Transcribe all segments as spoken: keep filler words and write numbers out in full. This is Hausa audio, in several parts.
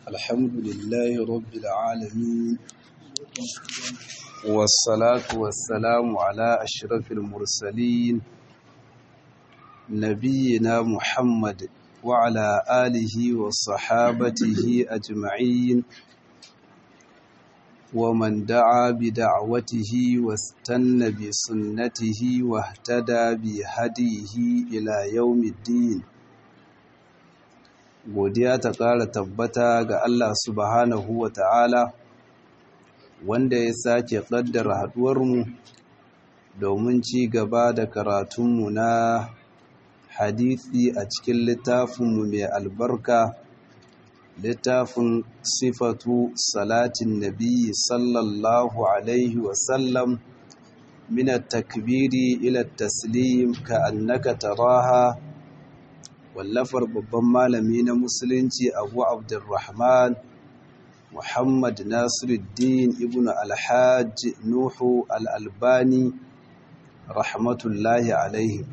الحمد لله رب العالمين، والصلاة والسلام على أشرف المرسلين نبينا محمد وعلى آله وصحابته أجمعين، ومن دعا بدعوته واستنى بسنته واهتدى بهديه إلى يوم الدين. Godiya ta ƙara tabbata ga Allah subhanahu wa ta'ala, wanda ya sake ƙaddara haɗuwarmu domin ci gaba da karatunmu na hadisi a cikin littafinmu mai albarka, littafin sifatu salatin nabi sallallahu alaihi wasallam min at-takbiri ila at-taslim ka annaka taraha, wallafar babban malami na musulunci Abu Abdurrahman Muhammad Nasiruddin ibn Alhaji Nuhu al-Albani rahmatullahi alaihi.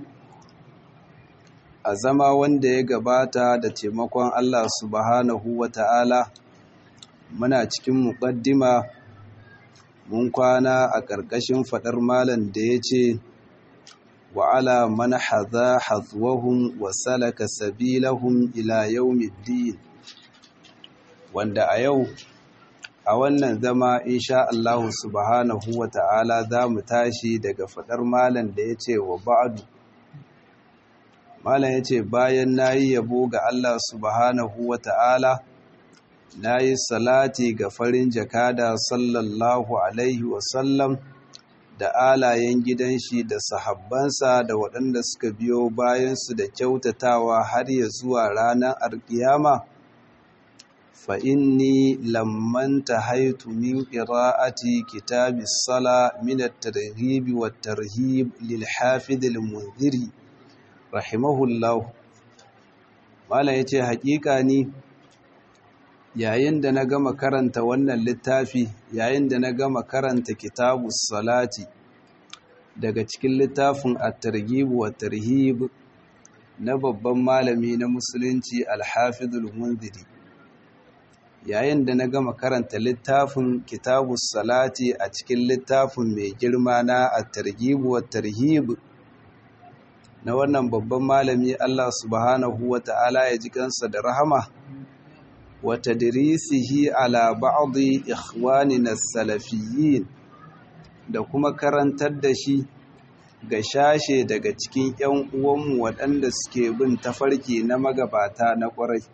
A zama wanda ya gabata da taimakon Allah subhanahu wa ta'ala, muna cikin muƙaddima mun kwana a ƙarƙashin faɗar malam da ya ce وعلى من حذا حذوهم وسلك سبيلهم إلى يوم الدين. wanda a yau a wannan zama insha Allah subhanahu wa ta'ala za mu tashi daga fadar malam da ya ce wa ba'du. Malam ya ce bayan na yi yabo ga Allah subhanahu wa ta'ala, na yi salati ga farin jakada sallallahu alaihi wasallam da alayen gidan shi da sahabbansa da waɗanda suka biyo bayansu da kyautatawa har ya zuwa ranar alƙiyama. Fa inni lamman tahaitu min qira'ati kitabis sala min at-targhib wat-tarhib lil hafiz al-munziri rahimahullah. Malam yace haƙiƙa ni yayin da na gama karanta wannan littafi, yayin da na gama karanta kitabus salati daga cikin littafin at-targhib wa tarhib na babban malami na musulunci al-hafiz al-munziri, yayin da na gama karanta littafin kitabus salati a cikin littafin mai girma na at-targhib wa tarhib na wannan babban malami, Allah subhanahu wa ta'ala ya ji kansa da rahama, وتدريسه على بعض إخواننا السلفيين, da kuma karantar da shi ga shashe daga cikin ‘yan uwanmu waɗanda suke bin tafarki na magabata na ƙwarai.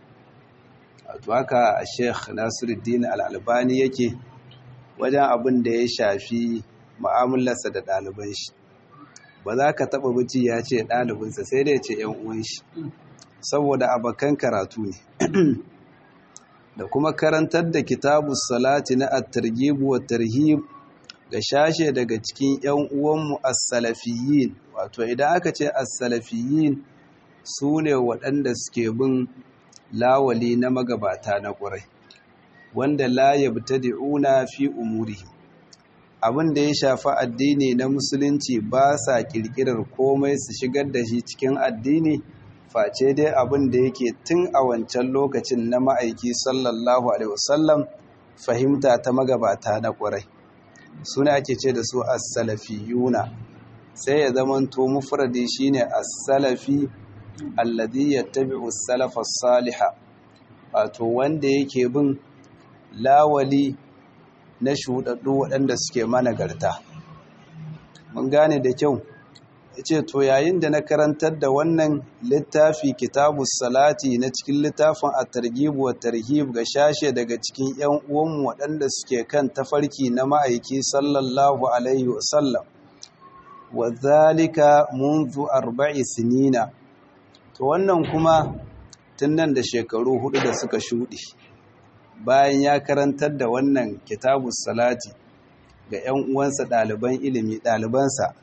Wato haka a Sheikh Nasiruddin Al-Albani yake wajen abin da ya shafi mu'amalarsa da ɗaliban shi. Ba za ka taɓa buci ya ce ɗalibinsa, sai dai ce ‘yan uwan shi, saboda abokan karatu ne. Da kuma karantar da kitabus salati na at-targhib wa tarhib ga shashe daga cikin ƴan uwanmu as-salafiyyin. Wato idan aka ce as-salafiyyin sune waɗanda suke bin lawali na magabata na ƙurai, wanda la yabtadi'una fi umurihi. Abin da ya shafi addini na musulunci ba sa kirkirar komai su shigar da shi cikin addini, face dai abin da yake tun a wancan lokacin na ma'aiki sallallahu alaihi wasallam fahimta ta magabata na ƙwarai. Suna ake ce da su as-salafiyuna, sai ya zamanto mufradi shine as-salafi alladhi yattabi'u as-salaf as-saliha, wato wanda yake bin lawali na shuɗaɗɗu waɗanda suke managarta. Mun gane da kyau. Yace to yayin da na karantar da wannan littafi kitabus salati na cikin littafin at-targhib wa tarhib ga shashe daga cikin ƴan uwanmu waɗanda suke kan tafarki na ma'aiki sallallahu alaihi wasallam, wa zalika munzu arba'i sinina, to wannan kuma tun nan da shekaru hudu da suka shuɗe, bayan ya karantar da wannan kitabus salati ga ƴan uwansa ɗaliban ilimi ɗalibansa,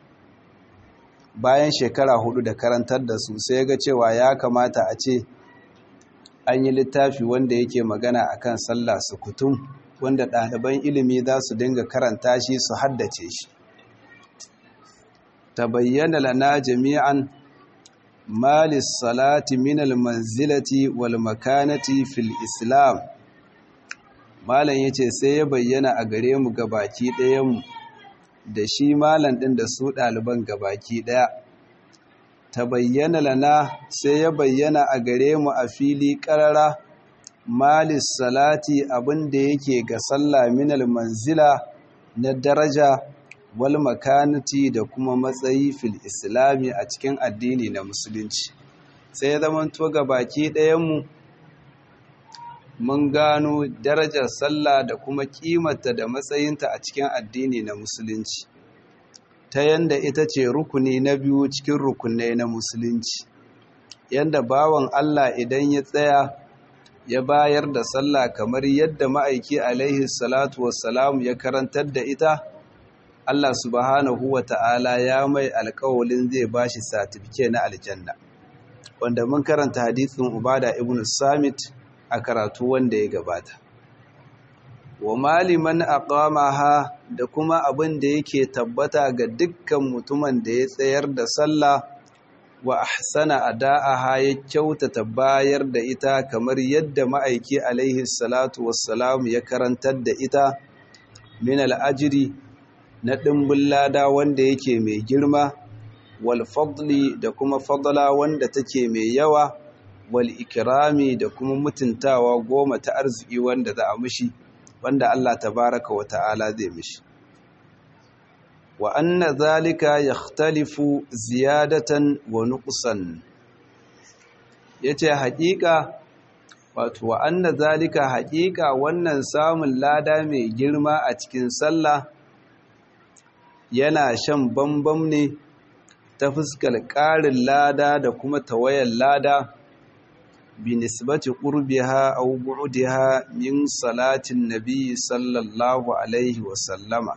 bayan shekara hudu da karantar da su, sai ga cewa ya kamata a ce an yi littafi wanda yake magana akan sallah sukutum, wanda ɗaliban ilimi za su dinga karanta shi su haddace shi. Ta bayyana lana jami'an malis salati minal manzilati wal makanati fil islam. Malam yace sai ya bayyana a gare mu gabaki ɗayan mu da shi malam ɗin da su ɗaliban gabaki ɗaya. Ta bayyana lana sai ya bayyana a gare mu a fili ƙarara malis salati abinda yake ga sallah minal manzila na daraja wal makanati da kuma matsayi fil islami a cikin addini na musulunci. Sai ya zamanto gabaki ɗayan mu mun gano darajar sallah da kuma kimanta da matsayinta a cikin addini na musulunci, ta yanda ita ce rukuni na biyu cikin rukunai na musulunci, yanda bawan Allah idan ya tsaya ya bayar da sallah kamar yadda ma'aiki alaihi salatu wassalam ya karantar da ita, Allah subhanahu wa ta'ala ya mai alƙawalin zai bashi satifike na aljanna, wanda mun karanta hadisin Ubada ibn Samit a karatu wanda ya gabata. Wa maliman aqamaha da kuma abin da yake tabbata ga dukkan mutumin da ya tsayar da sallah wa ahsana ada'aha ya kyautata bayar da ita kamar yadda ma'aiki alaihi salatu wassalam ya karantar da ita, min al'ajiri na ɗimbin lada wanda yake mai girma, wal fadli da kuma fadla wanda take mai yawa, wal ikirami da kuma mutuntawa goma ta arziki wanda za a mishi, wanda Allah tabaraka wa ta'ala zai mishi. Wa anna zalika yakhtalifu ziyadatan wa nuqsan. Yace haƙiƙa wato wa anna zalika haƙiƙa wannan samun lada mai girma a cikin sallah yana shan bambam ne ta fuskar ƙarin lada da kuma tawayan lada binisbati qurbiha aw bu'diha min salatin nabi sallallahu alaihi wa sallama,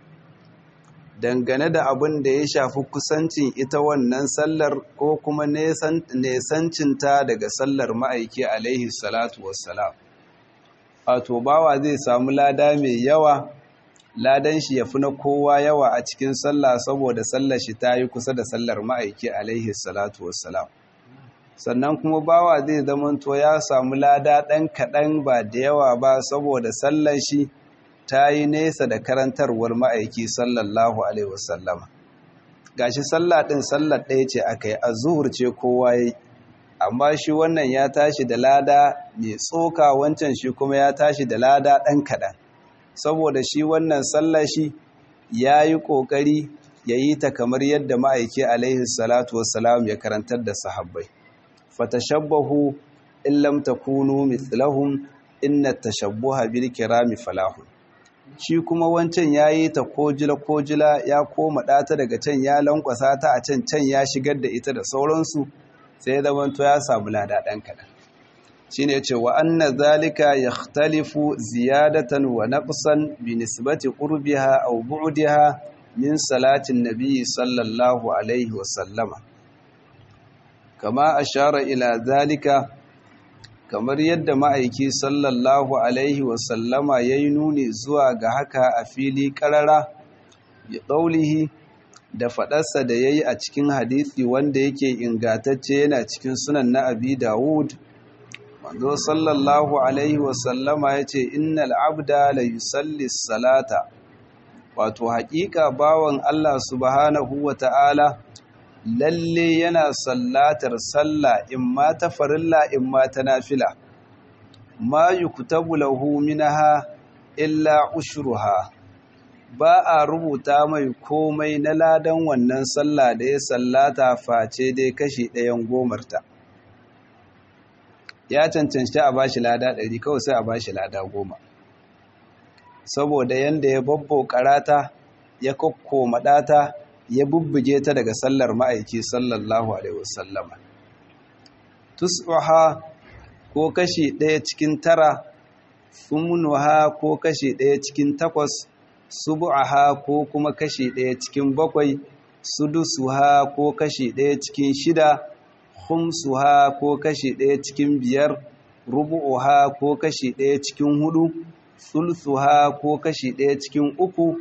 dangane da abin da ya shafi kusancin ita wannan sallar ko kuma nesancinta daga sallar ma'aiki alaihi salatu wassalam. Wato bawa zai samu lada mai yawa, ladan shi ya fi na kowa yawa a cikin sallah saboda sallar shi ta yi kusa da sallar ma'aiki alaihi salatu wassalam. Sannan kuma bawa zai zamanto ya samu lada ɗan kaɗan ba da yawa ba saboda sallar shi ta yi nesa da karantarwar ma'aiki sallallahu alaihi wasallama. Gashi sallah ɗin sallar ɗaya ce aka yi, azuhur ce kowa yi, amma shi wannan ya tashi da lada mai tsoka, wancan shi kuma ya tashi da lada ɗan kaɗan, saboda shi wannan sallar shi ya yi ƙoƙari ya yi ta kamar yadda ma'aiki alaihi salatu wassalam ya karantar da sahabbai. Fatashabbahu in lam takunu mithlahum inna tashabbuha bil kirami falahu. Shi kuma wancan yayi ta kojila kojila ya koma data daga can ya lankwasa ta a can can ya shigar da ita da sauransu, sai zaman to ya samu lada dan kadan. Shine yace wa anna zalika yakhtalifu ziyadatan wa naqsan bi nisbati qurbiha aw bu'diha min salatin nabiy sallallahu alaihi wa sallama. Kama ashara ila zalika, kamar yadda ma'aiki sallallahu alaihi wasallama ya yi nuni zuwa ga haka a fili ƙarara, ya ɗaulihi da faɗarsa da ya yi a cikin hadithi wanda yake ingatacce yana cikin sunan na abi Dawud. Manzo sallallahu alaihi wasallama ya ce, innal abda la yusalli salata, wato haƙiƙa bawan Allah subhanahu wa ta'ala lalle yana sallatar sallah imma ta farilla imma ta nafila, ma yuktabu lahu minha illa ushruha, ba a rubuta mai komai na ladan wannan sallah da ya sallata face dai kashi ɗayan gomarta. Ya cancanci a bashi lada ɗari kawai sai a bashi lada goma, saboda yanda ya babbo karata ya kokkoma ɗata ya bubbuge ta daga sallar ma'aiki sallallahu alaihi wasallama. Tus'uha ko kashi ɗaya cikin tara, thumunuha ko kashi ɗaya cikin takwas, subu'aha ko kuma kashi ɗaya cikin bakwai, sudusuha ko kashi ɗaya cikin shida, khumsuha ko kashi ɗaya cikin biyar, rubu'uha ko kashi ɗaya cikin hudu, thulthuha ko kashi ɗaya cikin uku,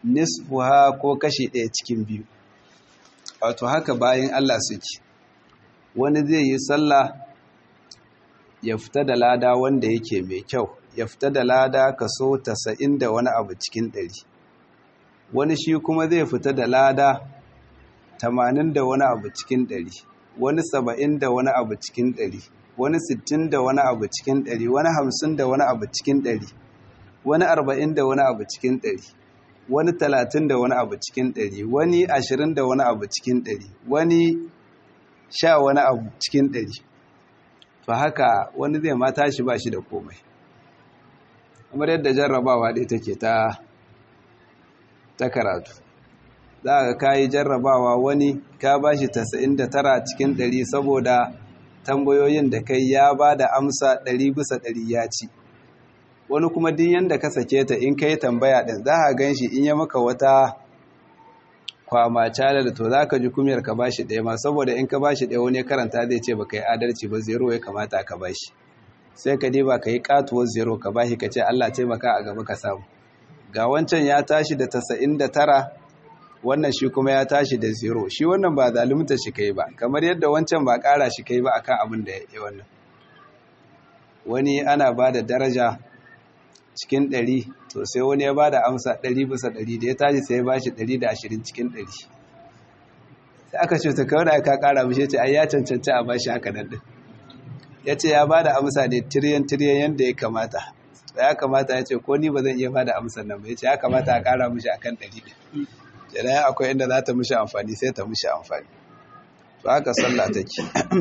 nisfuha ko kashi ɗaya cikin biyu. Wato haka bayan Allah suke, wani zai yi sallah ya fita da lada wanda yake mai kyau, ya fita da lada kaso tasa'in da wani abu cikin ɗari. Wani shi kuma zai fita da lada tamanin da wani abu cikin ɗari, wani saba'in da wani abu cikin ɗari, wani sittin da wani abu cikin ɗari, wani hamsin da wani abu cikin ɗari, wani arba'in da wani abu cikin ɗari, wani talatin da wani abu cikin ɗari, wani ashirin da wani abu cikin ɗari, wani sha wani abu cikin ɗari. To haka wani zai ma tashi ba shi da komai. Kamar yadda jarrabawa ɗaya take ta ta karatu. Za ka kayi jarrabawa wani ka ba shi tasa'in da tara cikin ɗari saboda tambayoyin da kai ya ba da amsa ɗari bisa ɗari ya ci. Wani kuma din yanda ka sake ta in kai tambaya ɗin za ka gan shi in ya maka wata kwama calar to za ka ji kumiyar ka ba shi ɗaya ma saboda in ka ba shi ɗaya wani karanta zai ce ba ka yi adalci ba zero ya kamata ka ba shi. Sai ka diba ka yi katuwar zero ka ba shi ka ce Allah taimaka a gaba ka samu. Ga wancan ya tashi da tasa'in da tara wannan shi kuma ya tashi da zero. Shi wannan ba zalunta shi kai ba kamar yadda wancan ba ƙara shi kai ba akan abin da ya wannan. Wani ana ba da daraja cikin ɗari to sai wani ya ba da amsa ɗari bisa ɗari da ya tashi sai ya ba shi ɗari da ashirin cikin ɗari. Sai aka ce ta kawai ka ƙara mishi ce ai ya cancanci a ba shi haka nan ɗin. Ya ce ya ba da amsa ne tiriyan tiriyan yadda ya kamata. Ya kamata ya ce ko ni ba zan iya ba da amsar nan ba ya ce ya kamata a ƙara mishi akan ɗari ɗin. Jana akwai inda za ta mishi amfani sai ta mishi amfani. To haka sallah take.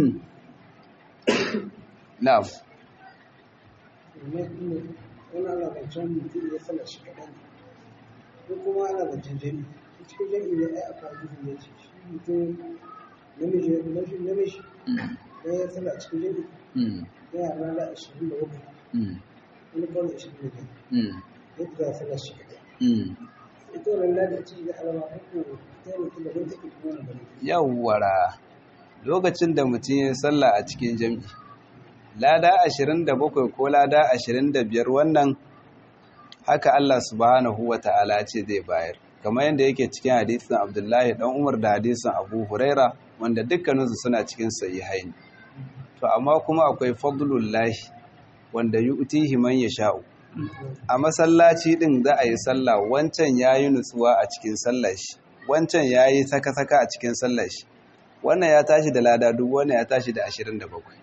Na'am. Wani ana zancen mutum ya sallar shi kaɗan ko kuma ana zancen jami cikin jami ne ai aka gudu ya ce shi mutum namiji namiji da ya sallar cikin jami ya yara da ashirin da bakwai wani kawai ashirin da biyar yadda za a sallar shi kaɗan ita wannan lada ce da alama ko ta yi mutum da wani take kuma na bane. Yawwara lokacin da mutum ya sallah a cikin jami lada ashirin da bakwai ko lada ashirin da biyar wannan haka Allah subhanahu wa ta'ala ce zai bayar kamar yadda yake cikin hadisin Abdullahi dan Umar da hadisin Abu Huraira wanda dukkaninsu suna cikin sahihain. To amma kuma akwai fadlullahi wanda yu'tihi man yasha'u. A masallaci din za a yi sallah wancan yayi nutsuwa a cikin sallar shi wancan yayi saka-saka a cikin sallar shi wannan ya tashi da lada duk wannan ya tashi da ashirin da bakwai.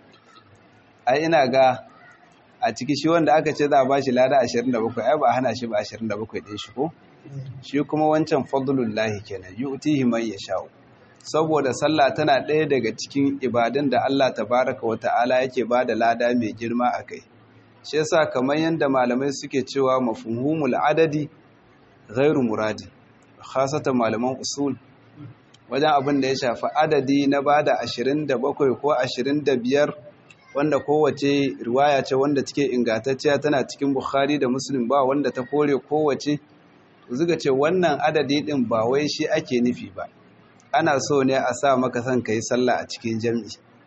Ai ina ga a ciki shi wanda aka ce za a bashi lada ashirin da bakwai ai ba a hana shi ba ashirin da bakwai din shi ko shi kuma wancan fadlullahi kenan yu'tihi man yasha'u saboda sallah tana ɗaya daga cikin ibadun da Allah tabaraka wa ta'ala yake bada lada mai girma akai shi yasa kamar yanda malamai suke cewa mafhumul adadi ghairu muradi khasatan malaman usul wajen abin da ya shafi adadi na bada ashirin da bakwai ko ashirin da biyar wanda kowace riwaya ce wanda take ingantacciya tana cikin Bukhari da Muslim ba wanda ta kore kowace zuga ce wannan adadi din ba wai shi ake nufi ba ana so ne a sa maka san kai sallah a cikin jami'i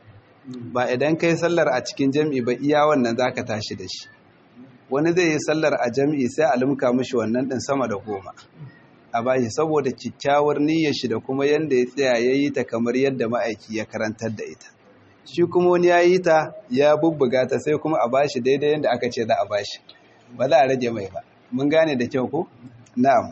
ba idan kai sallar a cikin jami'i ba iya wannan zaka tashi da shi wani zai yi sallar a jami'i sai a lumka mishi wannan din sama da goma a bashi saboda kyakkyawar niyyar shi da kuma yanda ya tsaya yayi ta kamar yadda ma'aiki ya karantar da ita shi kuma wani ya yi ta ya bubbuga ta sai kuma a bashi daidai yadda aka ce za a bashi ba za a rage mai ba mun gane da kyau ko na'am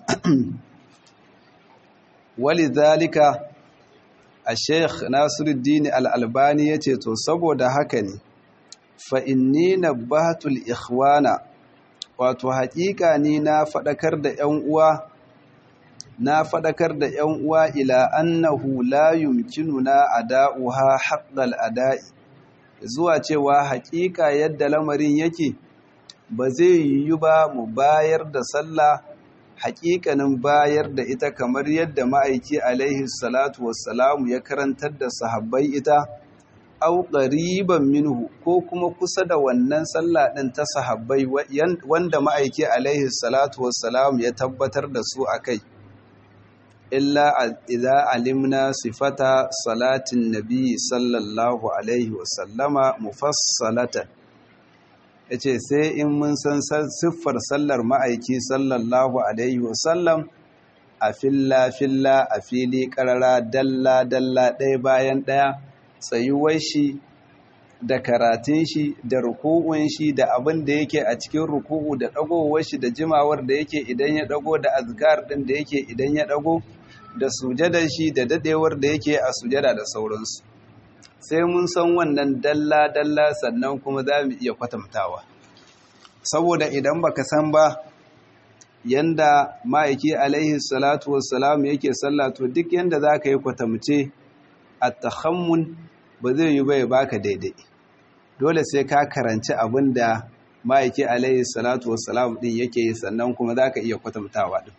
wali zalika a sheikh nasiruddin al-albani ya ce to saboda haka ne fa inni nabbatul ikhwana wato haƙiƙa ni na faɗakar da ƴan uwa na faɗakar da ‘yan uwa ila annahu la yumkinuna ada'uha haqqal ada'i zuwa cewa haƙiƙa yadda lamarin yake ba zai yiwu ba mu bayar da sallah haƙiƙanin bayar da ita kamar yadda ma'aiki alaihi salatu wassalamu ya karantar da sahabbai ita au qariban minhu ko kuma kusa da wannan sallah ɗin ta sahabbai wanda ma'aiki alaihi salatu wassalamu ya tabbatar da su akai illa idza alimna sifata salatin nabi sallallahu alaihi wasallama mufassalatan yace sai in mun san siffar sallar ma'aiki sallallahu alaihi wasallam a filla filla a fili karara dalla dalla ɗaya bayan ɗaya tsayuwar shi da karatun shi da ruku'un shi da abin da yake a cikin ruku'u da dagowar shi da jimawar da yake idan ya dago da azkar din da yake idan ya dago da sujadar shi da dadewar da yake a sujada da sauransu sai mun san wannan dalla dalla sannan kuma za mu iya kwatantawa saboda idan baka san ba yanda ma'aiki alaihi salatu wassalam yake sallah to duk yanda zaka yi kwatamce at-takhammun ba zai yi bai baka daidai dole sai ka karanci abinda ma'aiki alaihi salatu wassalam din yake yi sannan kuma zaka iya kwatantawa din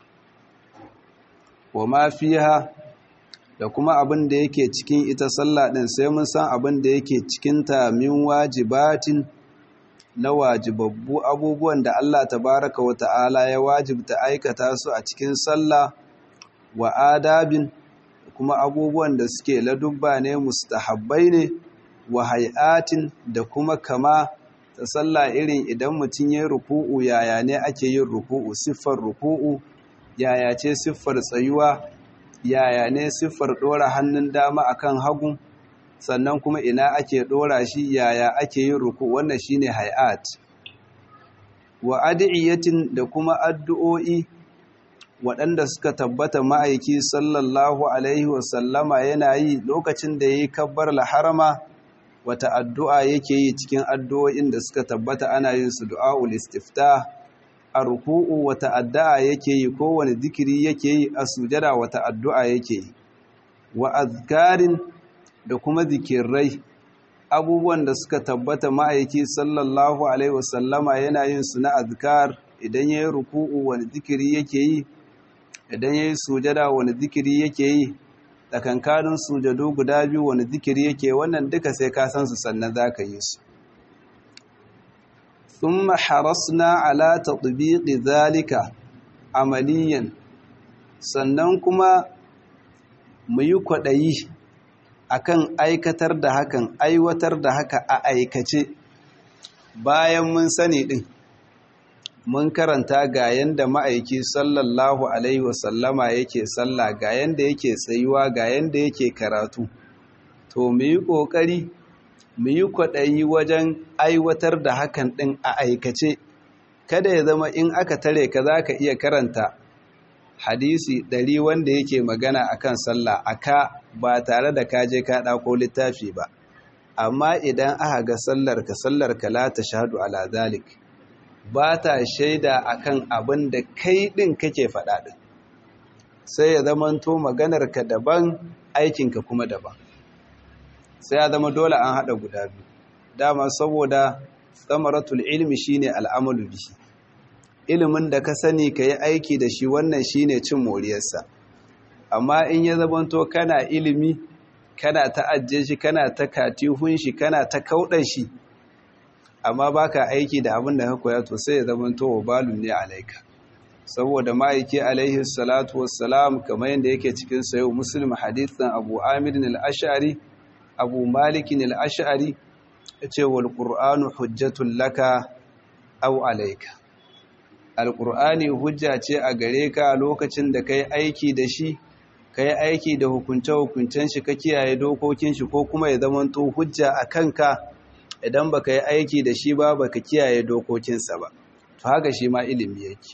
wa ma fiha da kuma abin da yake cikin ita sallah din sai mun san abin da yake cikin ta min wajibatin na wajibabbu abubuwan da Allah tabaraka wa ta'ala ya wajibta aikata su a cikin sallah wa adabin kuma abubuwan da suke ladubba ne mustahabbai ne wa hay'atin da kuma kama ta sallah irin idan mutum yayin ruku'u yaya ne ake yin ruku'u siffar ruku'u yaya ce siffar tsayuwa yaya ne siffar dora hannun dama akan hagu sannan kuma ina ake dora shi yaya ake yin ruku wannan shine hay'at wa adiyatin da kuma addu'o'i waɗanda suka tabbata ma'aiki sallallahu alaihi wasallama yana yi lokacin da yayi kabbar al-harama wata addu'a yake yi cikin addu'o'in da suka tabbata ana yin su du'aul istiftah a ruku'u wata addu'a yake yi kowane zikiri yake yi a sujada wata addu'a yake yi wa azkarin da kuma zikirai abubuwan da suka tabbata ma'aiki sallallahu alaihi wasallama yana yin su na azkar idan yayi ruku'u wani zikiri yake yi idan yayi sujada wani zikiri yake yi tsakankanin sujadu guda biyu wani zikiri yake wannan duka sai ka san su sannan zaka yi su thumma harasna ala tatbiqi zalika amaliyan sannan kuma mu yi kwadayi akan aikatar da hakan aiwatar da haka a aikace bayan mun sani din mun karanta ga yanda ma'aiki sallallahu alaihi wasallama yake sallah ga yanda yake tsayuwa ga yanda yake karatu to mu yi kokari mu yi kwadayi wajen aiwatar da hakan din a aikace kada ya zama in aka tare ka zaka iya karanta hadisi ɗari wanda yake magana akan sallah aka ba tare da kaje ka ɗauko littafi ba amma idan aka ga sallar ka sallar ka la tashhadu ala zalik ba ta shaida akan abin da kai din kake faɗa din sai ya zamanto maganar ka daban aikin ka kuma daban sai ya zama dole an hada guda biyu dama saboda samaratul ilmi shine al'amalu bihi ilimin da ka sani ka yi aiki da shi wannan shi ne cin moriyarsa amma in ya zabanto kana ilimi kana ta ajiye shi kana ta katihun shi kana ta kauɗan shi amma ba ka aiki da abin da ka koya to sai ya zamanto wa balun ne alaika saboda ma'aiki alaihi salatu wassalam kamar yadda yake cikin sayo muslim hadithan abu amirin al'ashari abu malikin al'ashari ya ce wal ƙur'anu hujjatun laka au alaika alƙur'ani hujja ce a gare ka lokacin da ka yi aiki da shi ka yi aiki da hukunce-hukuncen shi ka kiyaye dokokin shi ko kuma ya zamanto hujja a kanka idan ba ka yi aiki da shi ba ba ka kiyaye dokokinsa ba to haka shi ma ilimi yake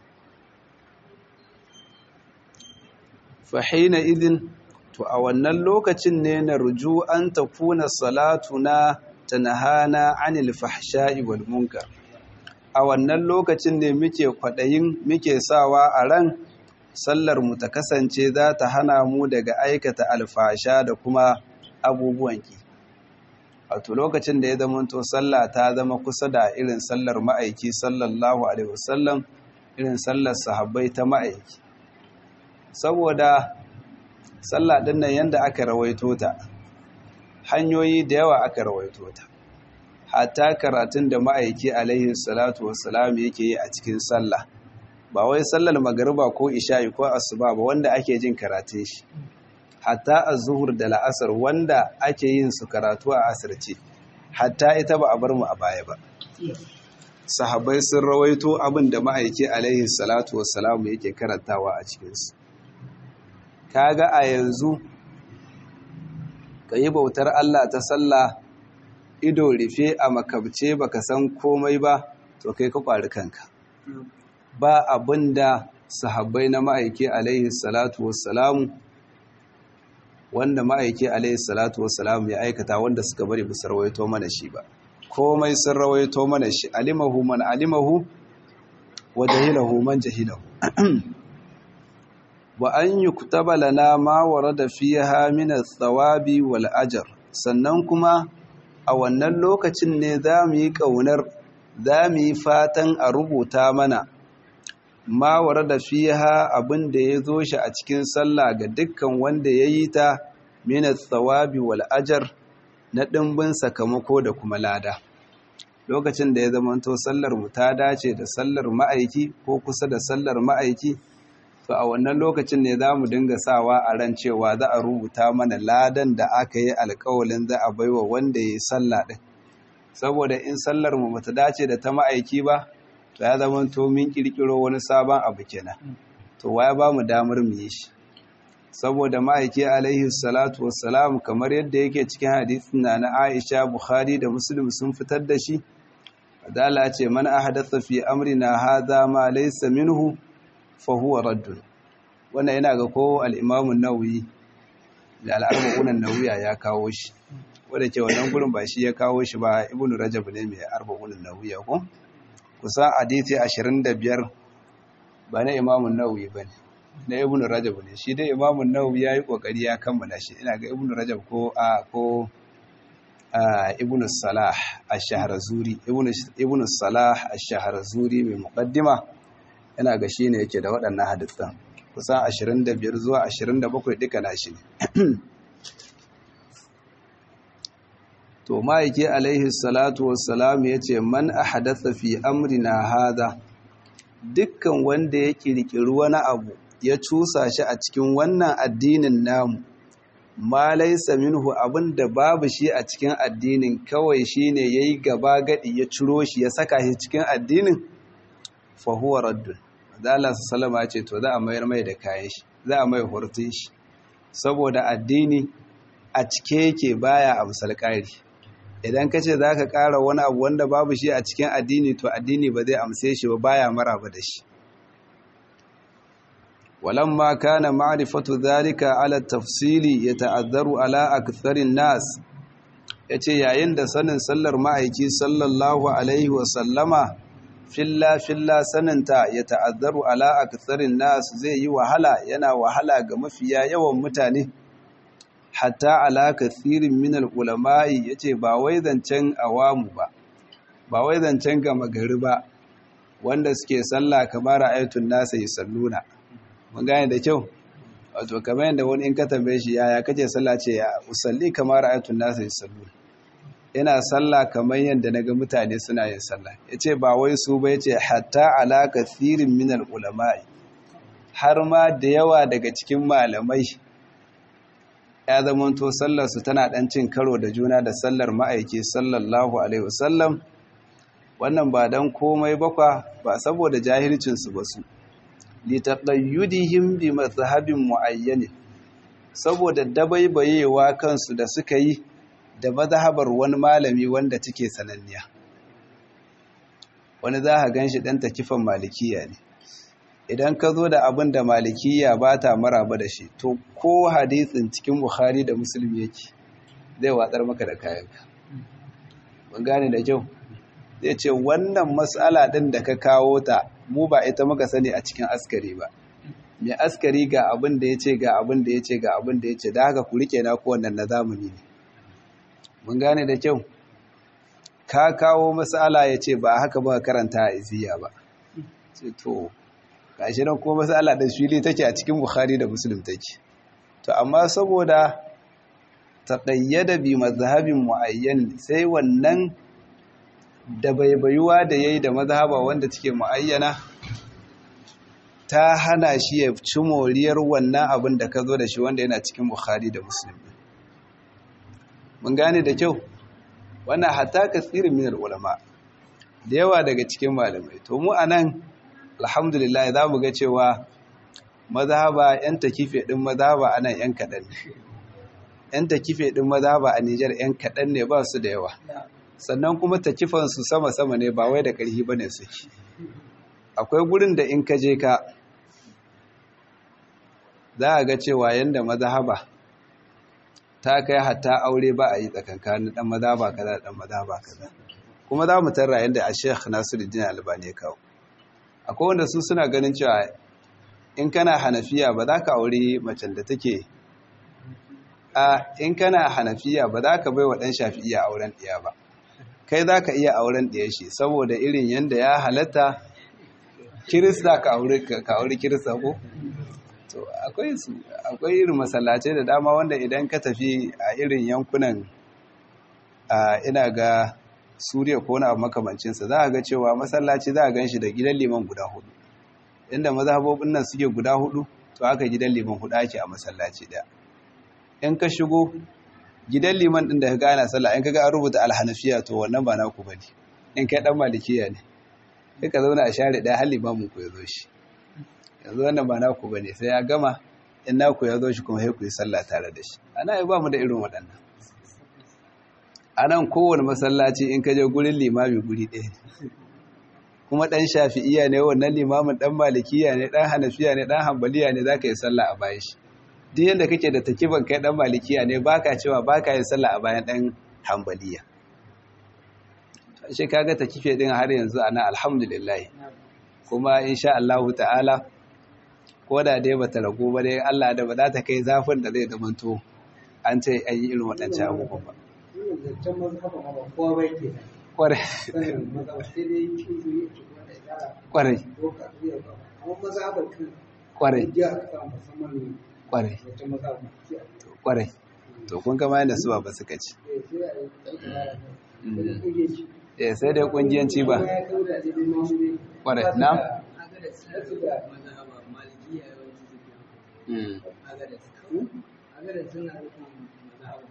fahina idin to a wannan lokacin ne na ruju an takuna salatuna tanahana anil fahsha'i wal munkar a wannan lokacin ne muke kwaɗayin muke sawa a ran sallar mu ta kasance za ta hana mu daga aikata alfasha da kuma abubuwan ki wato lokacin da ya zama to sallah ta zama kusa da irin sallar ma'aiki sallallahu alaihi wasallam irin sallar sahabbai ta ma'aiki saboda sallah din nan yanda aka rawaito ta hanyoyi da yawa aka rawaito ta hatta karatun da ma'aiki alaihi salatu wassalam yake yi a cikin sallah ba wai sallar magariba ko isha'i ko asuba ba wanda ake jin karatun shi hatta az-zuhur da la'asar wanda ake yin su karatu a asirce hatta ita ba a bar mu a baya ba sahabbai sun rawaito abin da ma'aiki alaihi salatu wassalam yake karantawa a cikin su kaga a yanzu ka yi bautar Allah ta sallah ido rufe a makabce baka san komai ba to kai ka kwari kanka ba abinda sahabbai na ma'aiki alaihi salatu wassalamu wanda ma'aiki alaihi salatu wassalamu ya aikata wanda suka bari bisa rawaito mana shi ba komai sun rawaito mana shi alimahu man alimahu wa jahilahu man jahilahu wa an yuktaba lana ma warada fiha min ath-thawabi wal ajr sannan kuma a wannan lokacin ne zamu yi kaunar zamu yi fatan a rubuta mana ma warada fiha abinda yazo shi a cikin sallah ga dukkan wanda yayi ta min ath-thawabi wal ajr na dimbin sakamako da kuma lada lokacin da ya zamanto sallar mu ta dace da sallar ma'aiki ko kusa da sallar ma'aiki to a wannan lokacin ne za mu dinga sawa a ran cewa za a rubuta mana ladan da aka yi alkawalin za a baiwa wanda ya yi sallah ɗin saboda in sallar mu bata dace da ta ma'aiki ba to ya zama to min kirkiro wani sabon abu kenan to waya ba mu damar mu yi shi saboda ma'aiki alaihi salatu wassalam kamar yadda yake cikin hadisin na na Aisha Bukhari da Muslim sun fitar da shi adala ce man ahdatha fi amrina hadha ma laysa minhu fahuwa raddun wannan yana ga ko al'imamun nawawi da al'arba'unan nawiya ya kawo shi wadda ke wannan gurin ba shi ya kawo shi ba ibn rajab ne mai arba'unan nawiya ko kusa hadisi ashirin da biyar ba na imamun nawawi ba ne na ibn rajab ne shi dai imamun nawawi ya yi kokari ya kammala shi ina ga ibn rajab ko a ko ibn salah ash-shahrazuri ibn salah ash-shahrazuri mai muqaddima yana ga shi ne yake da waɗannan hadisan kusan ashirin da biyar zuwa ashirin da bakwai duka na shi ne to ma'aiki alaihi salatu wassalam ya ce man ahadatha fi amrina hada dukkan wanda ya kirkiri wani abu ya cusa shi a cikin wannan addinin namu ma laysa minhu abinda babu shi a cikin addinin kawai shine yayi gaba gadi ya ciro shi ya saka shi cikin addinin fa huwa raddun da Allah sallama ce to za a mayar mai da kayan shi za a mai hurtun shi saboda addini a cike yake baya amsal ƙari idan ka ce za ka ƙara wani abu wanda babu shi a cikin addini to addini ba zai amse shi ba baya maraba da shi walamma kana ma'rifatu dhalika ala tafsili yata'azzaru ala aktharin nas yace yayin da sanin sallar ma'aiki sallallahu alaihi wa sallama filla filla saninta ya ta'azzaru ala aktharin nas zai yi wahala yana wahala ga mafiya yawan mutane hatta ala kathirin min al-ulama'i yace ba wai zancen awamu ba ba wai zancen gama gari ba wanda suke sallah kamar ayatun nas yusalluna mun gane da kyau wato kamar yanda wani in ka tambaye shi yaya kace sallah ce ya usalli kamar ayatun nas yusalluna ina sallah kamar yadda naga mutane suna yin sallah yace ba wai su ba yace hatta ala kathirin min al-ulama'i har ma da yawa daga cikin malamai ya zamanto sallar su tana dan cin karo da juna da sallar ma'aiki sallallahu alaihi wasallam wannan ba dan komai bakwa ba saboda jahilcin su ba su li taqayyudihim bi mazhabin muayyan saboda dabaibayewa kansu da suka yi da mazhabar wani malami wanda take sananniya wani za ka ganshi dan takifan malikiya ne idan ka zo da abin da malikiya ba ta maraba da shi to ko hadisin cikin bukhari da muslim yake zai watsar maka da kayanka mun gane da kyau zai ce wannan mas'ala din da ka kawo ta mu ba ita muka sani a cikin askari ba mai askari ga abin da yace ga abin da yace ga abin da yace da haka ku rike na ko wannan na zamani ne mun gane da kyau ka kawo mas'ala yace ba haka ba karanta a iziya ba ce to gashi nan kuma mas'ala da fili take a cikin bukhari da muslim take to amma saboda taqayyada bi mazhabin muayyan sai wannan da baibayuwa da yayi da mazhaba wanda take muayyana ta hana shi ya ci moriyar wannan abin da ka zo da shi wanda yana cikin bukhari da muslim mun gane da kyau wannan hatta kasirin min ulama da yawa daga cikin malamai to mu anan alhamdulillah za mu ga cewa mazhaba yan takife din mazhaba anan yan kadan yan takife din mazhaba a Nijar yan kaɗan ne ba su da yawa sannan kuma takifansu sama-sama ne ba wai da ƙarfi ba ne suke akwai gurin da in ka je ka za a ga cewa yadda mazhaba ta kai hatta aure ba a yi tsakankanin ɗan mazhaba kaza da ɗan mazhaba kaza kuma za mu tarra yadda a Sheikh Nasiruddin Albani ya kawo akwai wanda su suna ganin cewa in kana Hanafiya ba za ka aure macen da take a in kana Hanafiya ba za ka bai wa ɗan Shafi'iyya auren ɗiya ba kai za ka iya auren ɗaya shi saboda irin yadda ya halatta Kirista ka aure ka aure Kirista ko to akwai su akwai irin masallacai da dama wanda idan ka tafi a irin yankunan a ina ga Suriya ko wani abu makamancinsa za a ga cewa masallaci za a gan shi da gidan liman guda hudu inda mazhabobin nan suke guda hudu to haka gidan liman hudu ake a masallaci daya in ka shigo gidan liman din da ka gana sallah in kaga an rubuta alhanafiya to wannan ba naku bane in kai dan malikiya ne sai ka zauna a share daya har limamin ku ya zo shi yanzu wannan ba naku bane sai ya gama in naku ya zo shi kuma sai ku yi sallah tare da shi ana yi ba mu da irin waɗannan anan kowane masallaci in ka je gurin limami guri ɗaya kuma ɗan shafi'iya ne wannan limamin ɗan malikiya ne ɗan hanafiya ne ɗan hambaliya ne za ka yi sallah a bayan shi duk yadda kake da takiban kai ɗan malikiya ne ba ka cewa ba ka yi sallah a bayan ɗan hambaliya shi kaga takife ɗin har yanzu ana alhamdulillah kuma insha Allah ta'ala ko da dai bata ragu ba dai Allah da ba za ta kai zafin da zai zamanto an ce an yi irin waɗancan abubuwan ba zancen mazhaba ma ba kowa bai ke da kwarai sanin mazhaba sai dai kizu ya ci wanda ya tsara kwarai ko ka iya ba amma mazhabar kan kwarai ya aka samu musamman kwarai zancen mazhaba ke a kwarai to kun kama yadda su ba suka ci eh sai a yi tsarkara da da kuge ci eh sai dai kungiyanci ba ya kawo da dai mamu ne kwarai na su da mazhaba malikiya yawanci suke mm agada agada suna rufin mazhaba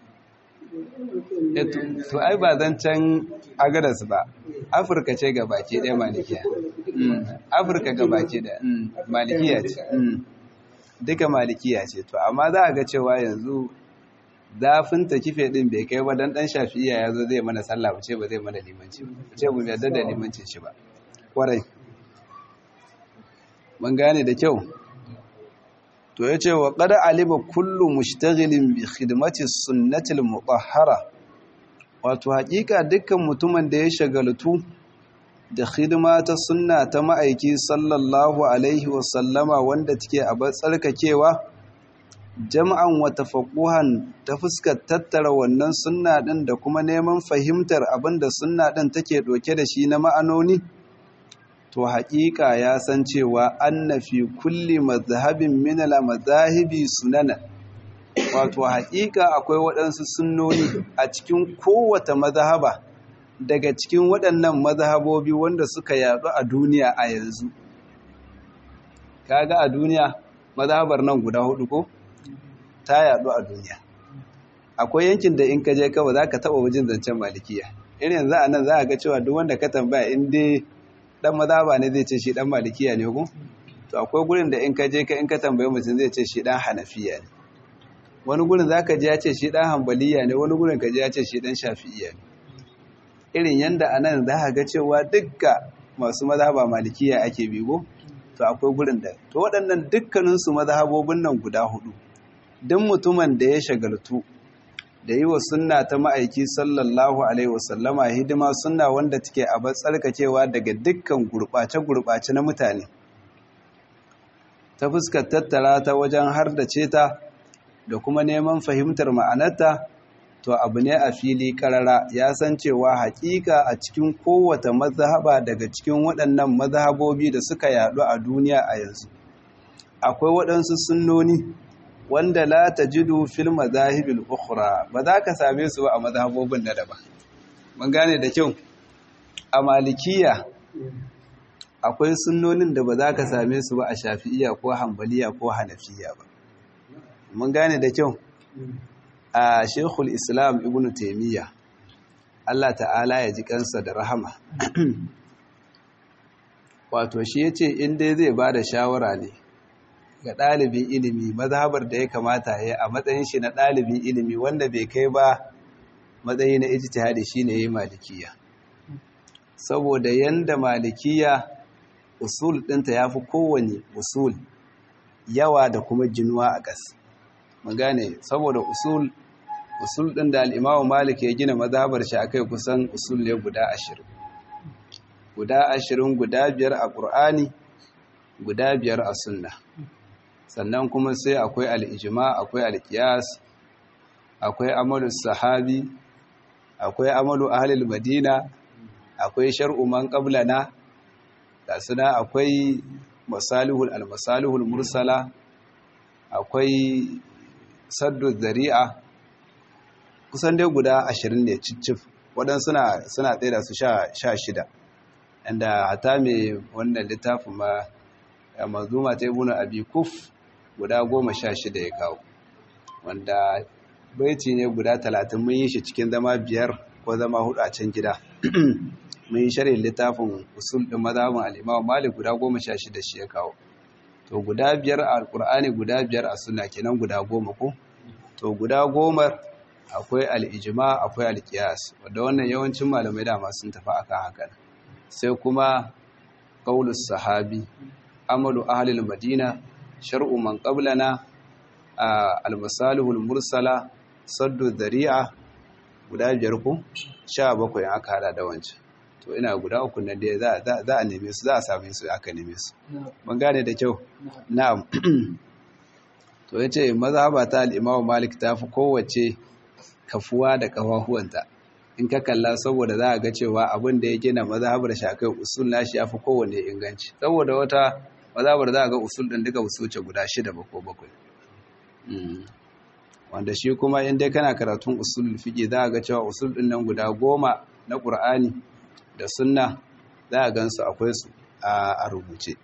to ai ba zan can agadas ba afirka ce ga baki ɗaya malikiya afirka ga baki ɗaya malikiya ce duka malikiya ce to amma za a ga cewa yanzu zafin ta kife ɗin bai kai ba don ɗan shafi'iya ya zo zai mana sallah ce ba zai mana limanci ba ce mu yarda da limancin shi ba kwarai mun gane da kyau to ya ce wa ƙada alima kullu mushtaghilin bi khidmati sunnatil mutahhara wato haƙiƙa dukkan mutumin da ya shagaltu da khidma ta sunna ta ma'aiki sallallahu alaihi wa sallama wanda take a tsarkakewa jam'an wa tafaqquhan ta fuskar tattara wannan sunna din da kuma neman fahimtar abinda sunna din take doke da shi na ma'anoni to haƙiƙa ya san cewa anna fi kulli mazhabin min al-mazahibi sunana wato haƙiƙa akwai waɗansu sunnoni a cikin kowace mazhaba daga cikin waɗannan mazhabobi wanda suka yaɗu a duniya a yanzu kaga a duniya mazhabar nan guda hudu ko ta yaɗu a duniya akwai yankin da in ka je kawai za ka taɓa wajen zancen malikiya irin yanzu a nan za a ga cewa duk wanda ka tambaya in dai dan mazhaba ne zai ce shi dan malikiya ne ko to akwai gurin da in ka je ka in ka tambaye mutum zai ce shi dan hanafiya ne wani gurin zaka ji ya ce shi dan hanbaliya ne wani gurin ka ji ya ce shi dan shafi'iya ne irin yanda anan za ka ga cewa dukka masu mazhaba malikiya ake bigo to akwai gurin da to waɗannan dukkanin su mazhabobin nan guda hudu duk mutumin da ya shagaltu da yi wa sunna ta ma'aiki sallallahu alaihi wasallama hidima sunna wanda take a tsarkakewa daga dukkan gurɓace-gurɓace na mutane ta fuskar tattara ta wajen har da ceta da kuma neman fahimtar ma'anarta to abu ne a fili karara ya san cewa haƙiƙa a cikin kowace mazhaba daga cikin waɗannan mazhabobi da suka yaɗu a duniya a yanzu akwai waɗansu sunnoni wanda la tajidu fil mazahibil ukhra ba za ka same su a mazhabobin na daban mun gane da kyau a malikiya akwai sunnonin da ba za ka same su ba a shafi'iyya ko hanbaliya ko hanafiya ba mun gane da kyau a shekul islam ibnu taimiyya Allah ta'ala ya ji kansa da rahama wato shi yace in dai zai bada shawara ne ga ɗalibin ilimi mazhabar da ya kamata ya a matsayin shi na ɗalibin ilimi wanda bai kai ba matsayi na ijtihadi shine yayi malikiya saboda yanda malikiya usul ɗinta yafi kowane usul yawa da kuma jinuwa a ƙas mun gane saboda usul usul ɗin da al-Imam Malik ya gina mazhabar shi akai kusan usul ne guda ashirin guda ashirin guda biyar a Qur'ani guda biyar a sunna sannan kuma sai akwai al-ijma akwai al-qiyas akwai amalu sahabi akwai amalu ahlul madina akwai shar'u man qablana da suna akwai masalihul al-masalihul mursala akwai saddu dhari'a kusan dai guda ashirin ne cicif wadan suna suna tsaye da su sha shida inda hata mai wannan littafin ma manzuma ta ibnu abi kuf guda goma sha shida ya kawo wanda baiti ne guda talatin mun yi shi cikin zama biyar ko zama hudu a can gida mun yi sharhin littafin usul din mazhabin al-Imam Malik guda goma sha shida shi ya kawo to guda biyar a Al-Qur'ani guda biyar a sunna kenan guda goma ko to guda goma akwai al-ijma akwai al-qiyas wanda wannan yawancin malamai da ma sun tafi akan haka sai kuma qaulus sahabi amalu ahli al-madina shar'u man qablana al-masalihul mursala saddu dhari'a guda biyar ko sha bakwai aka hada da wancan to ina guda uku nan dai za za a neme su za a same su aka neme su ban gane da kyau na'am to yace mazhaba ta al-Imam Malik ta fi kowace kafuwa da kafafuwanta in ka kalla saboda za a ga cewa abin da ya gina mazhabar shakai usul nashi ya fi kowanne inganci saboda wata mazhabar za a ga usul din duka usul ce guda shida ba ko bakwai wanda shi kuma in dai kana karatun usulul fiqh za a ga cewa usul din nan guda goma na Qur'ani da sunna za a gansu akwai su a rubuce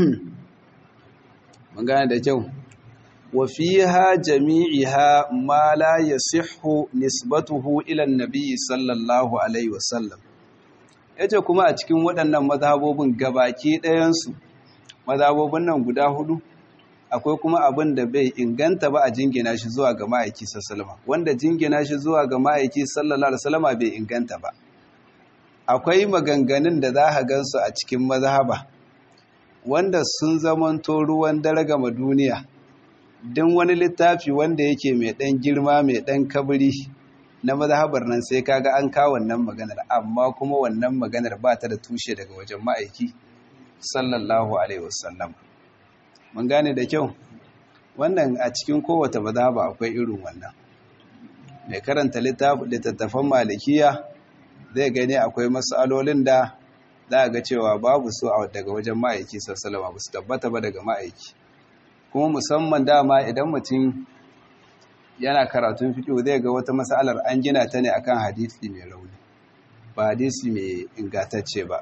mun gane da kyau wa fiha jami'iha ma la yasihhu nisbatuhu ila an-nabi sallallahu alaihi wasallam yace kuma a cikin waɗannan mazhabobin gabaki ɗayan su mazhabobin nan guda hudu akwai kuma abin da bai inganta ba a jingina shi zuwa ga ma'aiki sallallahu wanda jingina shi zuwa ga ma'aiki sallallahu alaihi wasallama bai inganta ba akwai maganganun da za ka gansu a cikin mazhaba wanda sun zamanto ruwan daraga ma duniya din wani littafi wanda yake mai dan girma mai dan kabri na mazhabar nan sai kaga an kawo wannan maganar amma kuma wannan maganar ba ta da tushe daga wajen ma'aiki sallallahu alaihi wasallam mun gane da kyau wannan a cikin kowace mazhaba akwai irin wannan mai karanta littattafan malikiya zai gani akwai mas'alolin da za ga cewa babu su daga wajen ma'aiki sallallahu alaihi wasallam ba su tabbata ba daga ma'aiki kuma musamman dama idan mutum yana karatun fiqh zai ga wata mas'alar an gina ta ne akan hadisi mai rauni ba hadisi mai ingantacce ba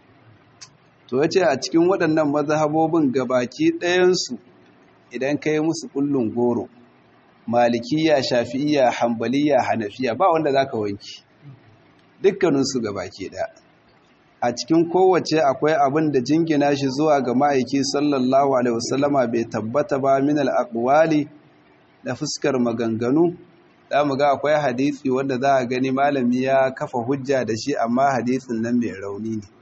to yace a cikin waɗannan mazhabobin gabaki ɗayan su idan kai musu kullun goro malikiya shafi'iyya hanbaliya hanafiya ba wanda zaka wanki dukkanin su gabaki ɗaya a cikin kowace akwai abin da jingina shi zuwa ga ma'aiki sallallahu alaihi wasallama bai tabbata ba min al-aqwali da fuskar maganganu da mu ga akwai hadisi wanda za a gani malami ya kafa hujja da shi amma hadisin nan mai rauni ne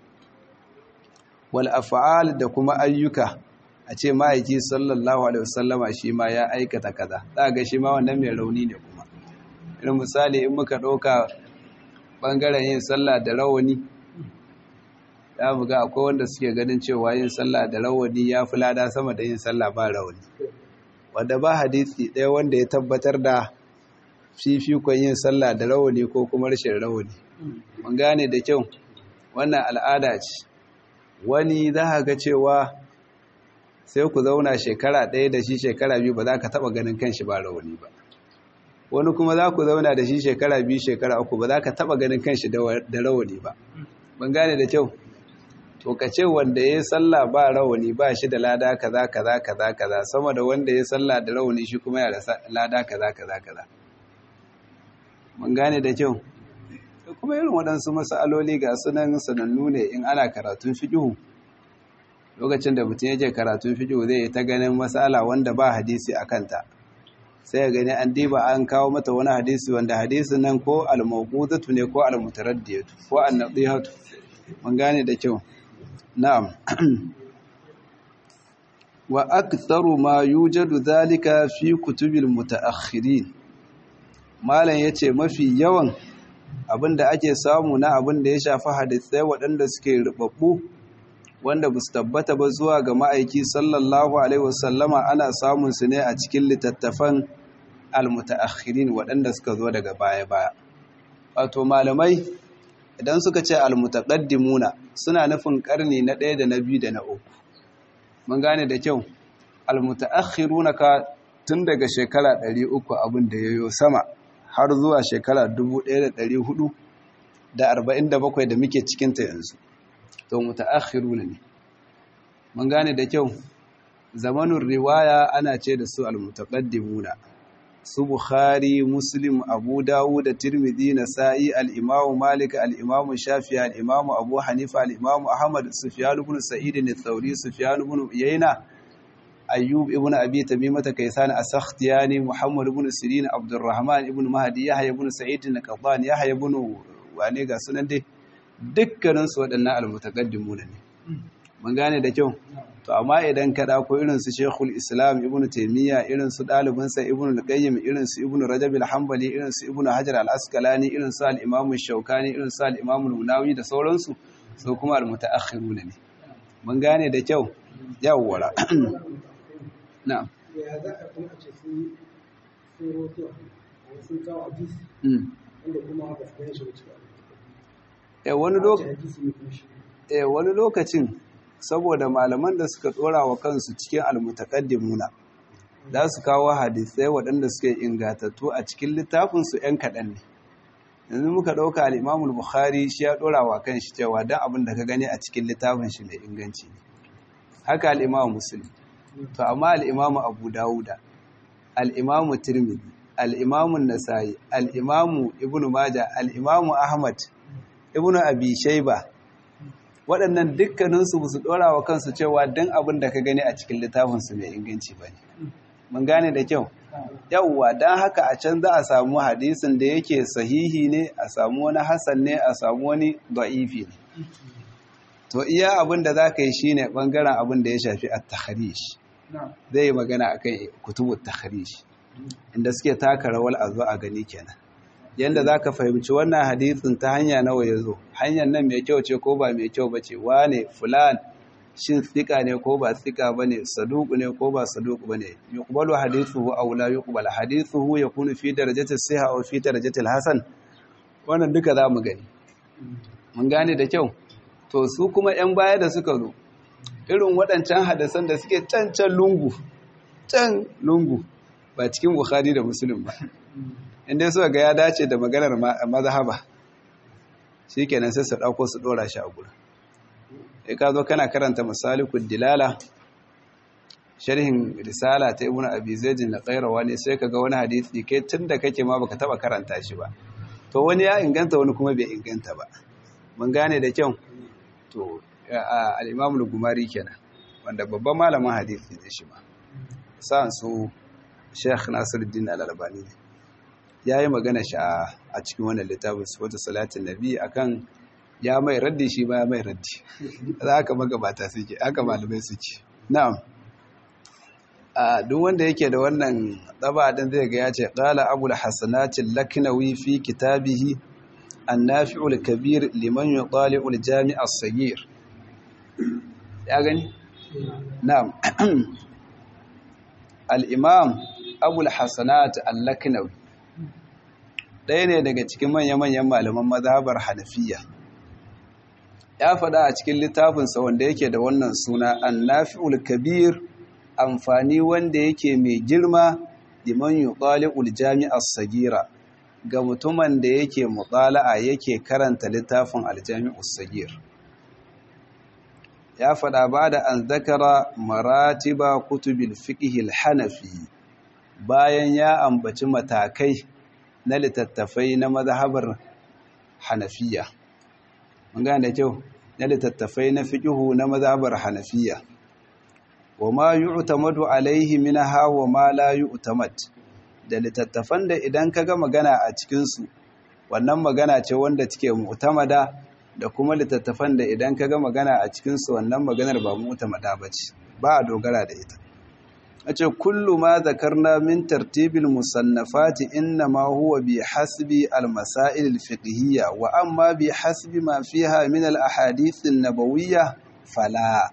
wal af'al da kuma ayyuka a ce ma'aiki sallallahu alaihi wasallama shi ma ya aikata kaza za ga shi ma wannan mai rauni ne kuma irin misali in muka ɗauka bangaren yin sallah da rawani ya buga akwai wanda suke ganin cewa yin sallah da rawani ya fi lada sama da yin sallah ba rawani wanda ba hadisi ɗaya wanda ya tabbatar da fifikon yin sallah da rawani ko kuma rashin rawani mun gane da kyau wannan al'ada ce wani za ka ga cewa sai ku zauna shekara ɗaya da shi shekara biyu ba za ka taɓa ganin kanshi ba rawani ba wani kuma za ku zauna da shi shekara biyu shekara uku ba za ka taɓa ganin kanshi da rawani ba mun gane da kyau to ka ce wanda ya yi sallah ba rawani ba shi da lada kaza kaza kaza kaza sama da wanda ya yi sallah da rawani shi kuma ya da lada kaza kaza kaza mun gane da kyau da kuma irin waɗansu masaloli ga sunan sanannu ne in ana karatun fiqhu lokacin da mutum yake karatun fiqh zai ta ganin masala wanda ba hadisi a kanta sai ya gani an diba an kawo mata wani hadisi wanda hadisin nan ko al-mawqudatu ne ko al-mutaraddiyatu ko an-nadihatu mun gane da kyau na'am wa aktharu ma yujadu dhalika fi kutubil mutaakhirin malan yace mafi yawan abinda ake samu na abinda ya shafi hadisai waɗanda suke rubabbu wanda ba su tabbata ba zuwa ga ma'aiki sallallahu alaihi wasallama ana samun su ne a cikin littattafan al-mutaakhirin waɗanda suka zo daga baya-baya wato malamai idan suka ce al-mutaqaddimuna suna nufin karni na ɗaya da na biyu da na uku mun gane da kyau al-mutaakhiruna ka tun daga shekara ɗari uku abin da yayo sama har zuwa shekara dubu ɗaya da ɗari hudu da arba'in da bakwai da muke cikin ta yanzu to mutaakhiruna ne mun gane da kyau zamanin riwaya ana ce da su al-mutaqaddimuna su Bukhari, Muslim, Abu Dawud da Tirmidhi, Nasa'i, al-Imam Malik, al-Imam Shafi'i, al-Imam Abu Hanifa, al-Imam Ahmad, Sufyan ibn Sa'id al-Thawri, Sufyan ibn Uyayna, Ayyub ibn Abi Tamimah Kaysan as-Sakhtiyani, Muhammad ibn Sirin, Abdurrahman ibn Mahdi, Yahya ibn Sa'id al-Qattan, Yahya ibn wane ga sunan dai dukkanin su waɗannan al-mutaqaddimuna ne mun gane da kyau to amma idan ka dauko irin su Sheikhul Islam Ibn Taymiyyah irin su dalibinsa Ibn al-Qayyim irin su Ibn Rajab al-Hanbali irin su Ibn Hajar al-Asqalani irin su al-Imam al-Shawkani irin su al-Imam al-Munawi da sauransu su kuma al-mutaakhiruna ne mun gane da kyau yawwara na'am ya za a kuma ce su su roto sun kawo hadisi wanda kuma ba su gane shi ba cikin eh wani lokacin eh wani lokacin saboda malaman da suka dora wa kansu cikin almutaqaddimuna za su kawo hadisai waɗanda suke ingatattu a cikin littafin su ɗan kaɗan ne yanzu muka ɗauka al-Imam al-Bukhari shi ya dora wa kanshi cewa dan abin da ka gani a cikin littafin shi mai inganci ne haka al-Imam Muslim to amma al-Imam Abu Dawuda al-Imam Tirmidhi al-Imam an-Nasa'i al-Imam Ibn Majah al-Imam Ahmad Ibn Abi Shayba waɗannan dukkaninsu ba su ɗora wa kansu cewa don abin da ka gani a cikin littafinsu mai inganci ba ne. Mun gane da kyau? Yawwa, don haka a can za a samu hadisin da yake sahihi ne, a samu wani hasan ne, a samu wani da'ifi ne. To, iya abin da za ka yi shi ne ɓangaren abin da ya shafi a takharish. Zai yi magana a kan kutubu takharish, inda suke taka rawar a zo a gani kenan. Yanda za ka fahimci wannan hadisin ta hanya nawa ya zo hanyar nan mai kyau ce ko ba mai kyau ba ce wane fulan shin tsika ne ko ba tsika ba ne saduku ne ko ba saduku ba ne yuqbalu hadithuhu aw la yuqbal hadithuhu yakunu fi darajati siha aw fi darajati hasan wannan duka za mu gani mun gane da kyau to su kuma yan baya da suka zo irin waɗancan hadisan da suke can can lungu can lungu ba cikin Bukhari da Muslim ba inda suka ga ya dace da maganar mazhaba shikenan sai su dauko su dora shi a gurin sai ka zo kana karanta masalikud dilala sharhin risala ta ibnu abi zaid al-qayrawani sai ka ga wani hadisi kai tunda kake ma baka taba karanta shi ba to wani ya inganta wani kuma bai inganta ba mun gane da kyau to al-imam al-gumari kenan wanda babban malamin hadisi ne shi ma sa'an su Sheikh Nasiruddin Al-Albani ya yi magana shi a cikin wannan littafin wata salatin nabi akan ya mai raddi shi ba ya mai raddi za haka magabata suke haka malamai suke na'am a duk wanda yake da wannan tsaba din zai ga ya ce qala abul hasanati laknawi fi kitabihi an-nafi'ul kabir liman yutali'ul jami' as-saghir ya gani na'am al-imam abul hasanat al-laknawi ɗaya ne daga cikin manya-manyan malaman mazhabar Hanafiya ya faɗa a cikin littafinsa wanda yake da wannan suna an-nafi'ul kabir amfani wanda yake mai girma liman yuqali'ul jami' as-sagira ga mutumin da yake mutala'a yake karanta littafin al-jami' as-sagir ya faɗa ba da an zakara maratiba kutubil fiqh al-hanafi bayan ya ambaci matakai na littattafai na mazhabar Hanafiya mun gane da kyau na littattafai na fiqhu na mazhabar Hanafiya wa ma yu'tamadu alaihi minha wa ma la yu'tamad da littattafan da idan kaga magana a cikin su wannan magana ce wanda take mu'tamada da kuma littattafan da idan kaga magana a cikin su wannan maganar ba mu'tamada bace ba a dogara da ita ace kullu ma zakarna min tartibil musannafati inma huwa bi hasbi al masail al fiqhiyya wa amma bi hasbi ma fiha min al ahadith an nabawiyya fala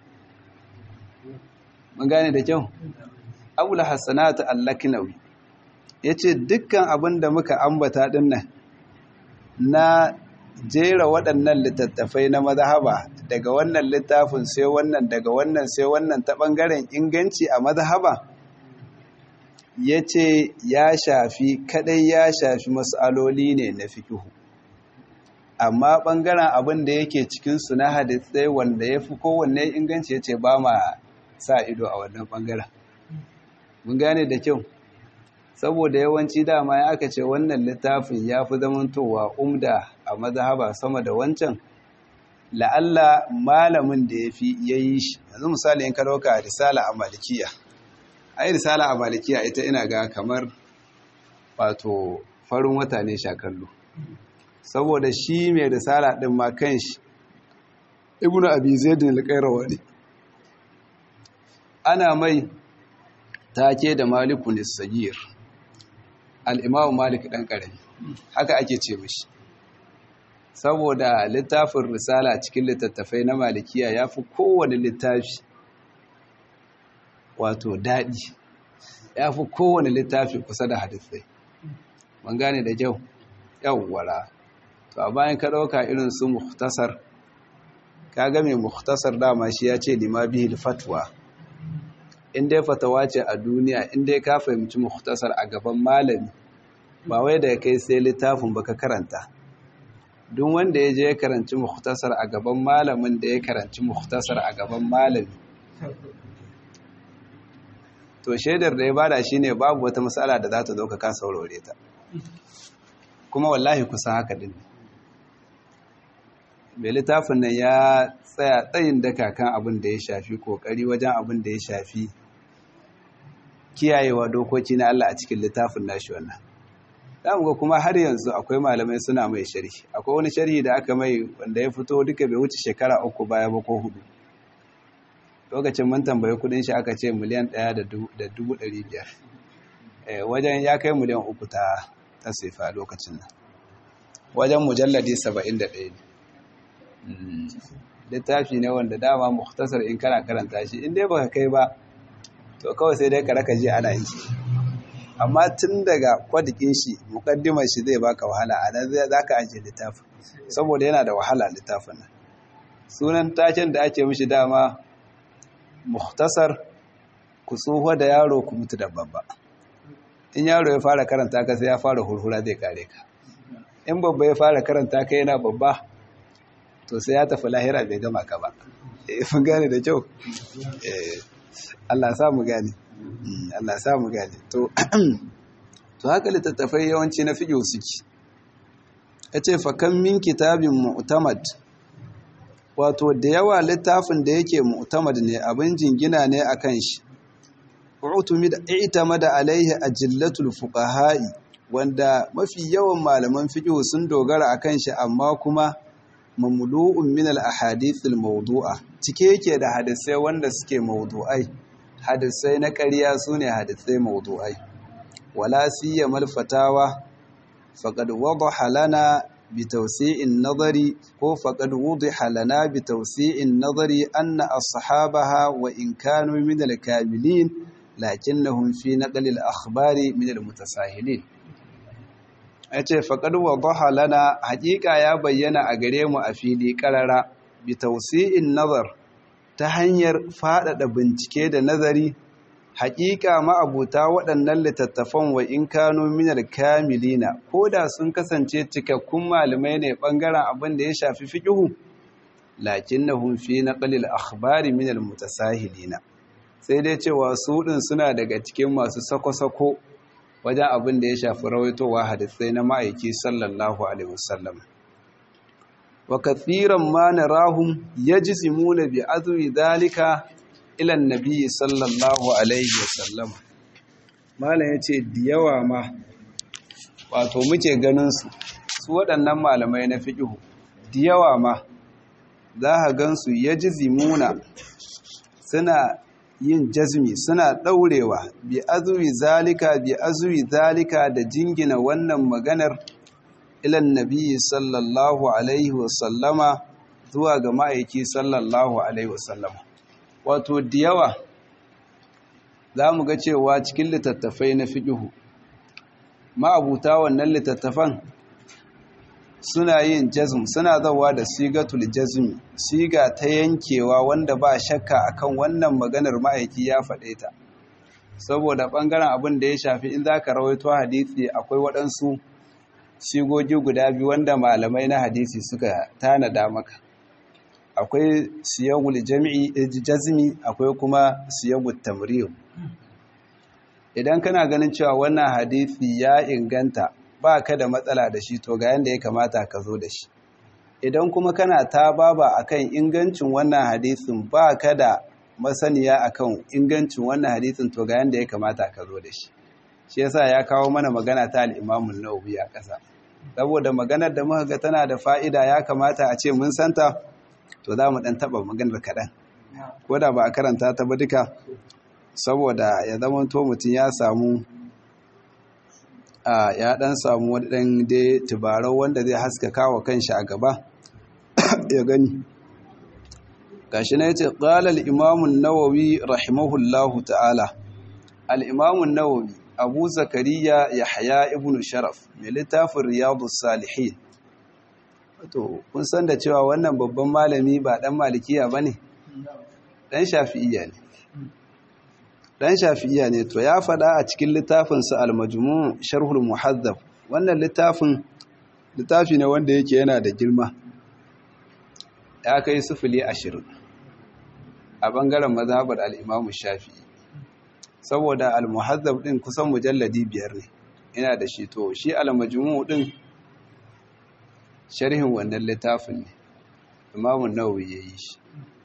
mun gane da kyau abul hasanat al-laknawi yace dukkan abinda muka ambata dinnan na jera waɗannan littattafai na mazhaba daga wannan littafin sai wannan daga wannan sai wannan ta ɓangaren inganci a mazhaba ya ce ya shafi kadai ya shafi mas'aloli ne na fikihu amma ɓangaren abin da yake cikinsu na hadisai wanda ya fi kowanne inganci ya ce ba ma sa ido a wannan ɓangaren mun gane da kyau saboda yawanci dama ya aka ce wannan littafin ya fi zamantowa umda a mazhaba sama da wancan la'alla malamin da ya fi ya yi shi yanzu misali in ka dauka risala a malikiya ai risala a malikiya ita ina ga kamar wato farin wata ne shakallo saboda shi mai risala din ma kanshi ibnu abi zaid al-qayrawani ana mai take da malikun as-sagir al-imam malik dan karami haka ake ce mishi saboda littafin risala cikin littattafai na malikiya ya fi kowane littafi wato daɗi ya fi kowane littafi kusa da hadisai mun gane da kyau yawwara to a bayan ka ɗauka irin su muhtasar ka ga mai muhtasar dama shi ya ce lima bihil fatwa in dai fatawa ce a duniya in dai ka fahimci muhtasar a gaban malami ba wai da kai sai littafin baka karanta duk wanda ya je ya karanci muhtasar a gaban malamin da ya karanci muhtasar a gaban malami to shaidar da ya bada shine babu wata matsala da za ta zo ka kasa saurare ta kuma wallahi kusa haka din mai littafin nan ya tsaya tsayin daka kan abin da ya shafi kokari wajen abin da ya shafi kiyayewa dokoki na Allah a cikin littafin nashi wannan zamu ga kuma har yanzu akwai malamai suna mai sharhi akwai wani sharhi da aka mai wanda ya fito duka bai wuce shekara uku baya ba ko hudu lokacin mun tambaye kudin shi aka ce miliyan ɗaya da dubu ɗari biyar wajen ya kai miliyan uku ta ta sifa lokacin nan wajen mujalladi saba'in da ɗaya ne littafi ne wanda dama mukhtasar in kana karanta shi in dai baka kai ba to kawai sai dai ka raka ji ana yi amma tun daga kwadikin shi mukaddimar shi zai baka wahala a nan za ka ajiye littafin saboda yana da wahala littafin nan sunan taken da ake mishi dama mukhtasar ku tsoho da yaro ku mutu da babba in yaro ya fara karanta ka sai ya fara hurhura zai kare ka in babba ya fara karanta ka yana babba to sai ya tafi lahira bai gama ka ba eh mun gane da kyau eh Allah sa mu gane Allah sa mu gane to to haka littattafai yawanci na fiqh suke yace fa kam min kitabin mu'tamad wato da yawa littafin da yake mu'tamad ne abin jingina ne akan shi utumid i'tamada alaihi ajillatul fuqaha'i wanda mafi yawan malaman fiqh sun dogara akan shi amma kuma mamlu'un min al-ahadith al-mawdu'a cike yake da hadisai wanda suke mawdu'ai hadisai na ƙarya sune hadisai mawdu'ai wala siyamal fatawa faqad wadaha lana bi tawsi'in nadari ko faqad wudiha lana bi tawsi'in nadari anna ashabaha wa in kanu min al-kamilin lakinnahum fi naqli al-akhbari min al-mutasahilin yace faqad wadaha lana haqiqa ya bayyana a gare mu a fili karara bi tawsi'in nazar ta hanyar faɗaɗa bincike da nazari haƙiƙa ma'abuta waɗannan littattafan wa in kano minar kamilina ko da sun kasance cikakkun malamai ne ɓangaren abin da ya shafi fiƙihu lakin na hunfi na ƙalil akhbari minar mutasahilina sai dai cewa su ɗin suna daga cikin masu sako-sako wajen abin da ya shafi rawaitowa hadisai na ma'aiki sallallahu alaihi wasallam wa kathiran ma narahum yajzimuna bi azwi dhalika ila an-nabi sallallahu alaihi wasallam malam yace da yawa ma wato muke ganin su su waɗannan malamai na fiqh da yawa ma za ka gansu yajzimuna suna yin jazmi suna daurewa bi azwi zalika bi azwi zalika da jingina wannan maganar ilan nabi sallallahu alaihi wasallama zuwa ga ma'aiki sallallahu alaihi wasallama wato diyawa za mu ga cewa cikin littattafai na fiqhu ma'abuta wannan littattafan suna yin jazm suna zawa da sigatul jazmi siga ta yankewa wanda ba shakka akan wannan maganar ma'aiki ya faɗe ta saboda ɓangaren abin da ya shafi in za ka rawaito hadisi akwai waɗansu sigogi guda biyu wanda malamai na hadisi suka tanada maka akwai siyagul jami'i jazmi akwai kuma siyagul tamriyo idan kana ganin cewa wannan hadisi ya inganta ba ka da matsala da shi to ga yanda ya kamata ka zo da shi idan kuma kana ta baba akan ingancin wannan hadisin ba ka da masaniya akan ingancin wannan hadisin to ga yanda ya kamata ka zo da shi shi yasa ya kawo mana magana ta al-Imam an-Nawawi a ƙasa saboda maganar da muka ga tana da fa'ida ya kamata a ce mun santa to za mu dan taba maganar kaɗan ko da ba a karanta ta ba duka saboda ya zama to mutum ya samu a ya dan samu wani dan dai tubarau wanda zai haskaka wa kanshi a gaba ya gani gashi na yace qala al-Imam an-Nawawi rahimahullahu ta'ala al-Imam an-Nawawi Abu Zakariya Yahya ibn Sharaf mai littafin Riyadus Salihin to kun san da cewa wannan babban malami ba dan malikiya bane dan shafi'iyya ne dan shafi'iyya ne to ya fada a cikin littafin sa Al-Majmu' Sharhul Muhaddab wannan littafin littafi ne wanda yake yana da girma ya kai sufuli ashirin a bangaren mazhabar al-Imam Shafi'i saboda al-Muhaddab din kusan mujalladi biyar ne ina da shi to shi al-Majmu' din sharhin wannan littafin ne Imam an-Nawawi yayi shi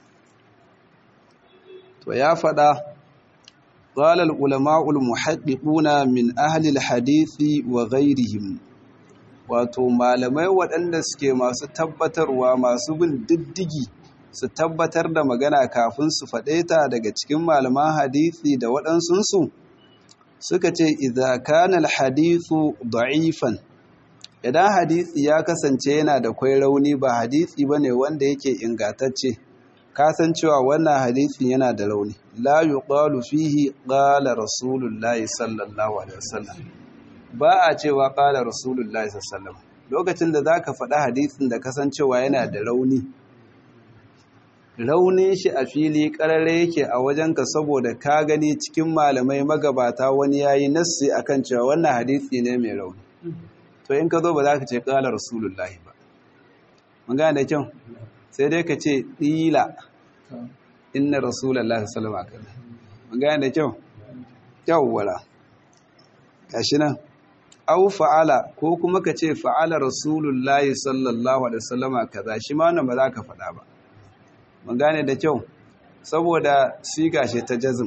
to ya fada qala al-ulama al-muhaddiquna min ahli al-hadith wa ghayrihim wato malamai waɗanda suke masu tabbatarwa masu bin diddigi su tabbatar da magana kafin su faɗe ta daga cikin malaman hadisi da waɗansunsu suka ce idza kana al-hadithu da'ifan idan hadisi ya kasance yana da kwai rauni ba hadisi bane wanda yake ingantacce kasancewa wannan hadisin yana da rauni la yuqalu fihi qala rasulullahi sallallahu alaihi wasallam ba a cewa qala rasulullahi sallallahu alaihi wasallam lokacin da zaka faɗa hadisin da kasancewa yana da rauni raunin shi a fili karare yake a wajenka saboda ka gani cikin malamai magabata wani yayi nassi akan cewa wannan hadisi ne mai rauni to in ka zo ba za ka ce qala rasulullahi ba mun gane da kyau sai dai ka ce ɗila inna rasulallah salama kada mun gane da kyau yawwala gashi nan au fa'ala ko kuma ka ce fa'ala rasulullah sallallahu alaihi wasallama kaza shi ma wannan ba za ka faɗa ba mun gane da kyau saboda siga shi ta jazm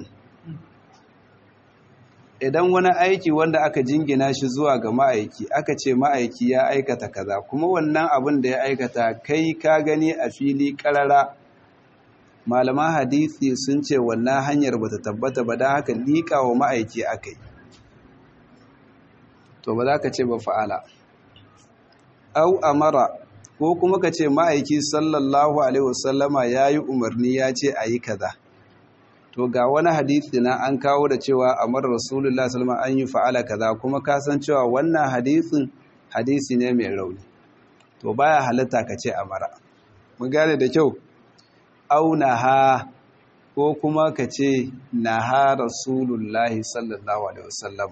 idan wani aiki wanda aka jingina shi zuwa ga ma'aiki aka ce ma'aiki ya aikata kaza kuma wannan abin da ya aikata kai ka gani a fili karara malaman hadisi sun ce wannan hanyar bata tabbata ba don haka liƙa wa ma'aiki aka yi to ba za ka ce ba fa'ala au amara ko kuma ka ce ma'aiki sallallahu alaihi wasallama ya yi umarni ya ce a yi kaza to ga wani hadisi na an kawo da cewa amar rasulullah sallallahu alaihi wasallam an yi fa'ala kaza kuma ka san cewa wannan hadisin hadisi ne mai rauni to baya halatta ka ce amara mun gane da kyau au naha ko kuma ka ce naha rasulullah sallallahu alaihi wasallam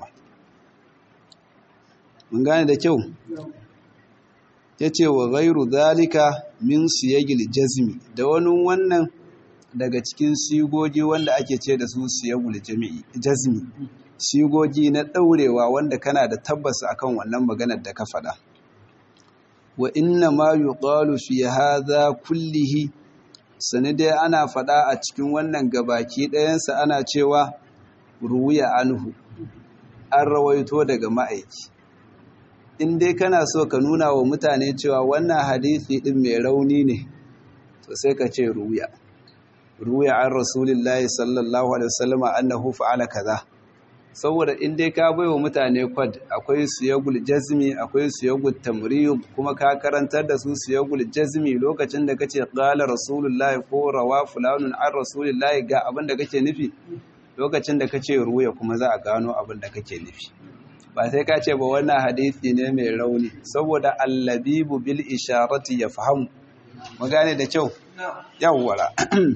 mun gane da kyau yace wa ghairu zalika min siyagil jazmi da wani wannan daga cikin sigogi wanda ake ce da su siyagul jami'i jazmi sigogi na daurewa wanda kana da tabbas akan wannan maganar da ka faɗa wa inna ma yuqalu fi hadha kullihi sanade ana fada a cikin wannan gabaki ɗayansa ana cewa ruwiya anhu an rawaito daga ma'aiki. In dai kana so ka nuna wa mutane cewa wannan hadisi din mai rauni ne to sai ka ce ruwiya ruwiya an rasulillahi sallallahu alaihi wasallam annahu fa'ala kaza. Saboda in dai ka baiwa mutane kwad akwai siyagul jazmi akwai siyagul tamriyub kuma ka karantar da su siyagul jazmi lokacin da kace qala rasulullahi ko rawa fulanun an rasulillahi ga abin da kake nufi, lokacin da kace ruwiya kuma za a gano abin da kake nufi. Ba sai ka ce ba wannan hadisi ne mai rauni, saboda allabibu bil isharati yafhamu. Mu gane da kyau yawwara.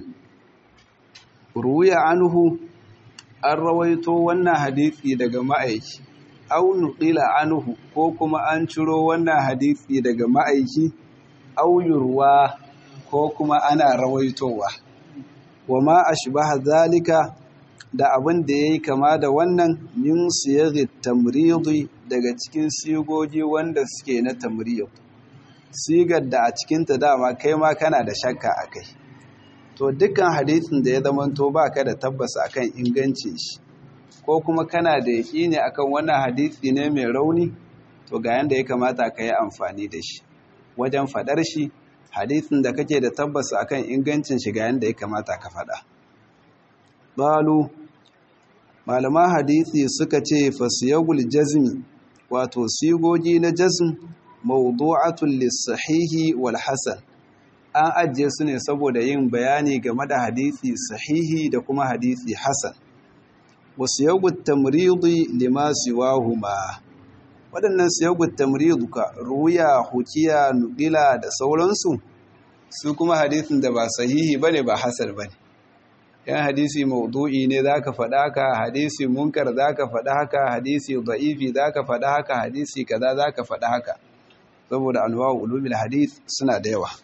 Ruwiya anhu an rawaito wannan hadisi daga ma'aiki, au nuqila anhu ko kuma an ciro wannan hadisi daga ma'aiki, au yurwa ko kuma ana rawaitowa. Wa ma ashbaha zalika da abin da yayi kama da wannan min siyaghi tamridi daga cikin sigogi wanda suke na tamrid, sigar da a cikin ta dama kai ma kana da shakka akai. To dukkan hadisin da ya zamanto baka da tabbas akan ingancin shi ko kuma kana da yaqini akan wannan hadisi ne mai rauni, to ga yanda ya kamata ka yi amfani da shi wajen fadar shi. Hadisin da kake da tabbas akan ingancin shi ga yanda ya kamata ka fada. Balu malaman hadisi suka ce fasiyagul jazmi wato sigogi na jazm mawdu'atul lis-sahihi wal hasan, an ajiye su ne saboda yin bayani game da hadisi sahihi da kuma hadisi hasan. Wasu yagut tamridi lima siwahuma, waɗannan siyagut tamridu ka ruya, hukiya, nuqila da sauransu, su kuma hadisin da ba sahihi bane ba hasan bane. Yan hadisi mawdu'i ne zaka faɗa haka, hadisi munkar zaka faɗa haka, hadisi da'ifi zaka faɗa haka, hadisi kaza zaka faɗa haka, saboda anwa'u ulumil hadith suna da yawa.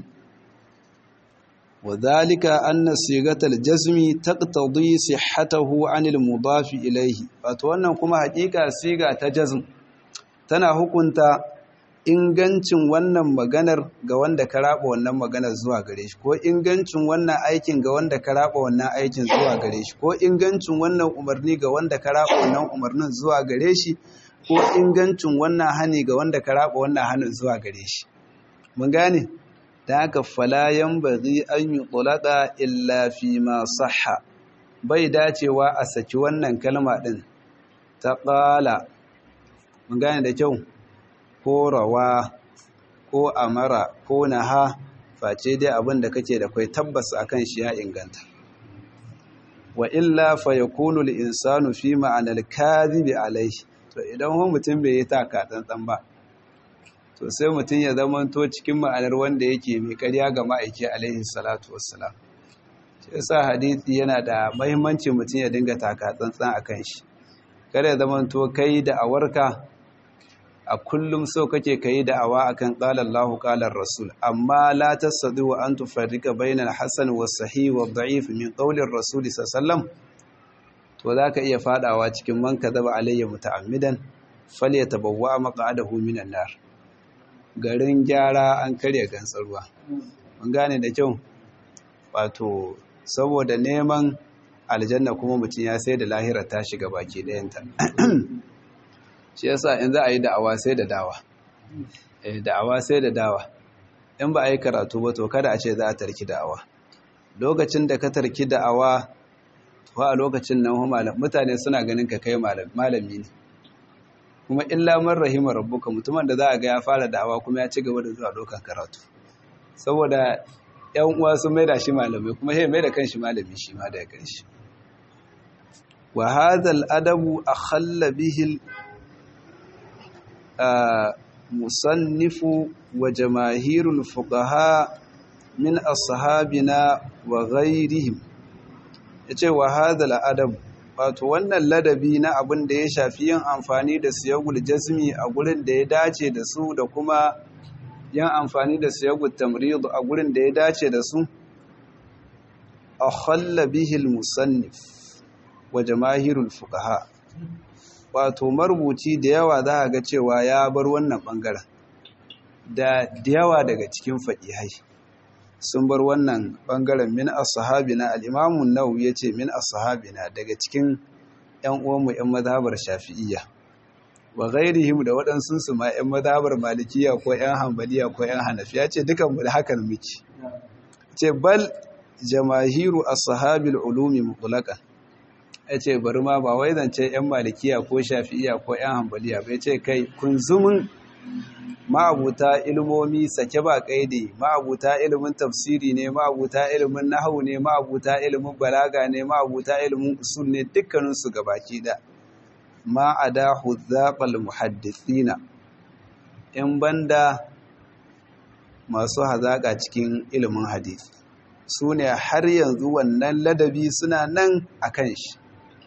وذلك أن صيغة الجزم تقتضي صحته عن المضاف إليه. فأتوانا كما حقيقة صيغة جزم تنا hukunta ingancin wannan maganar ga wanda ka raba wannan maganar zuwa gare shi, ko ingancin wannan aikin ga wanda ka raba wannan aikin zuwa gare shi, ko ingancin wannan umarni ga wanda ka raba wannan umarnin zuwa gare shi, ko ingancin wannan hani ga wanda ka raba wannan hanin zuwa gare shi. Mun gane? Da haka falayan bari an yi ƙulaka illa fi ma sahha, bai dacewa a saki wannan kalma ɗin ta ƙala, mun gane da kyau, ko rawa ko amara ko naha, face dai abin da kake da kai tabbas akan shi ya inganta. Wa illa fa yakunu al-insanu fi ma'anar kadhibi alayhi, to idan wani mutum bai yi taka tsantsan ba, to sai mutum ya zamanto cikin ma'anar wanda yake mai ƙarya ga ma'aiki alaihi salatu wassalam. Shi yasa hadisi yana da muhimmanci mutum ya dinga taka tsantsan akan shi. Kada ya zamanto kai da awarka a kullum so kake kai da awa akan qala Allahu qala Rasul, amma la tasdi wa an tufarrika bainal hasan was sahih wad da'if min qawli Rasul sallallahu, to zaka iya fadawa cikin man kadaba alayya muta'ammidan falyatabawwa maq'adahu minan nar. Garin gyara an karya gantsar ruwa. Mun gane da kyau, wato saboda neman aljanna kuma mutum ya sai da lahira ta shiga baki ɗayanta. Shi yasa in za a yi da'awa sai da dawa, eh da'awa sai da dawa. In ba a yi karatu ba to kada a ce za a tarki da'awa. Lokacin da ka tarki da'awa, to a lokacin nan mutane suna ganin ka kai malami ne. Kuma illa man rahima rabbuka, mutumin da za a ga ya fara da'awa kuma ya ci gaba da zuwa dokan karatu, saboda ƴan uwa sun maida shi malamai kuma sai maida kanshi malami shi ma daga kanshi. Wa hadha al-adabu akhalla bihi al-musannifu wa jamaahirul fuqaha min ashabina wa ghayrihim. Yace wa hadha al-adabu, wato wannan ladabi na abin da ya shafi yin amfani da siyagul jazmi a gurin da ya dace da su da kuma yin amfani da siyagul tamrid a gurin da ya dace da su, akhalla bihi al-musannif wa jamaahirul fuqaha, wato marubuci da yawa za a ga cewa ya bar wannan bangaren da yawa daga cikin faqihai sun bar wannan bangaren min as-sahabina al-Imam an-Nawawi yace min as-sahabina daga cikin ƴan uwanmu ƴan mazhabar Shafi'iyya wa ghairihim da waɗansu su ma ƴan mazhabar Malikiyya ko ƴan Hanbaliya ko ƴan Hanafiya ce dukan mu da hakan muke ce bal jamahiru as-sahabil ulumi mutlaqan yace bari ma ba wai zance ƴan Malikiyya ko Shafi'iyya ko ƴan Hanbaliya ba yace kai kunzumin ma'abuta ilmomi sake ba kaide ma'abuta ilimin tafsiri ne ma'abuta ilimin nahwu ne ma'abuta ilimin balaga ne ma'abuta ilimin usul ne dukkanin su gabaki da ma ada huzzaqal muhaddithina in banda masu hazaka cikin ilimin hadisi sune har yanzu wannan ladabi suna nan akan shi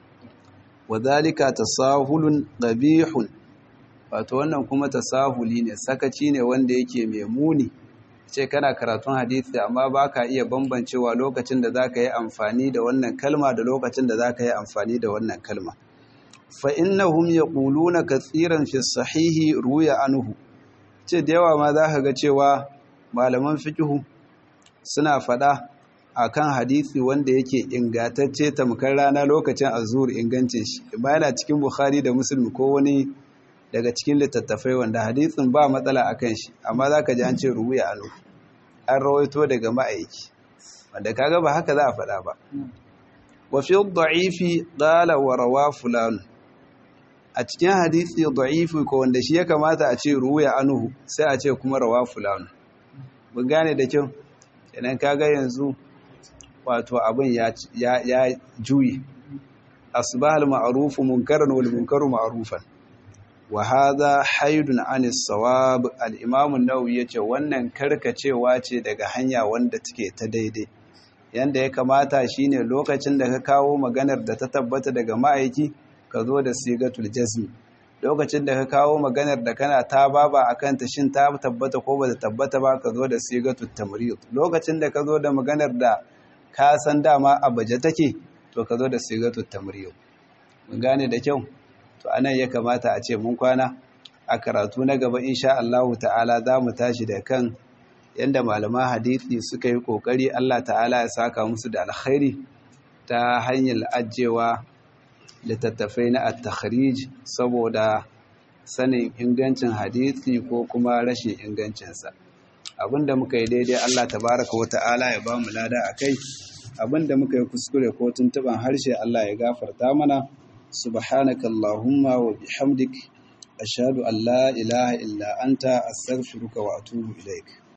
wadhalika tasahulun qabihun wato wannan kuma tasahuli ne sakaci ne wanda yake mai muni ce kana karatun hadisi amma baka iya bambancewa lokacin da zaka yi amfani da wannan kalma da lokacin da zaka yi amfani da wannan kalma fa innahum yaquluna katsiran fi sahihi ruya anhu ce da yawa ma zaka ga cewa malaman fiqhu suna fada akan hadisi wanda yake ingantacce tamkar rana lokacin azhur ingancin shi bayana cikin Bukhari da Muslim ko wani daga cikin littattafai wanda hadisin ba matsala akan shi amma zaka ji an ce ruwiya anu an rawaito daga ma'aiki wanda kaga ba haka za a faɗa ba wa fi dha'ifi qala wa rawa fulan a cikin hadisi dha'ifi ko wanda shi ya kamata a ce ruwiya anu sai a ce kuma rawa fulan mun gane da kyau idan kaga yanzu wato abin ya ya juyi asbahal ma'ruf munkaran wal munkaru ma'rufan wa hadha haydun anis sawab al-imam an-nawawi yace wannan karkacewa ce daga hanya wanda take ta daidai yanda ya kamata shine lokacin da ka kawo maganar da ta tabbata daga ma'aiki ka zo da sigatul jazm lokacin da ka kawo maganar da kana ta baba akan ta shin ta tabbata ko ba ta tabbata ba ka zo da sigatul tamrid lokacin da ka zo da maganar da ka san dama abaje take to ka zo da sigatul tamrid mun gane da kyau to anan ya kamata a ce mun kwana a karatu na gaba insha Allah ta'ala za mu tashi da kan yanda malaman hadisi suka yi kokari Allah ta'ala ya saka musu da alkhairi ta hanyar ajewa littattafai na at-takhrij saboda sanin ingancin hadisi ko kuma rashin ingancinsa abinda muka yi daidai Allah tabaraka wa ta'ala ya ba mu lada akai abinda muka yi kuskure ko tuntuban harshe Allah ya gafarta mana سبحانك اللهم وبحمدك أشهد أن لا إله إلا أنت أستغفرك وأتوب إليك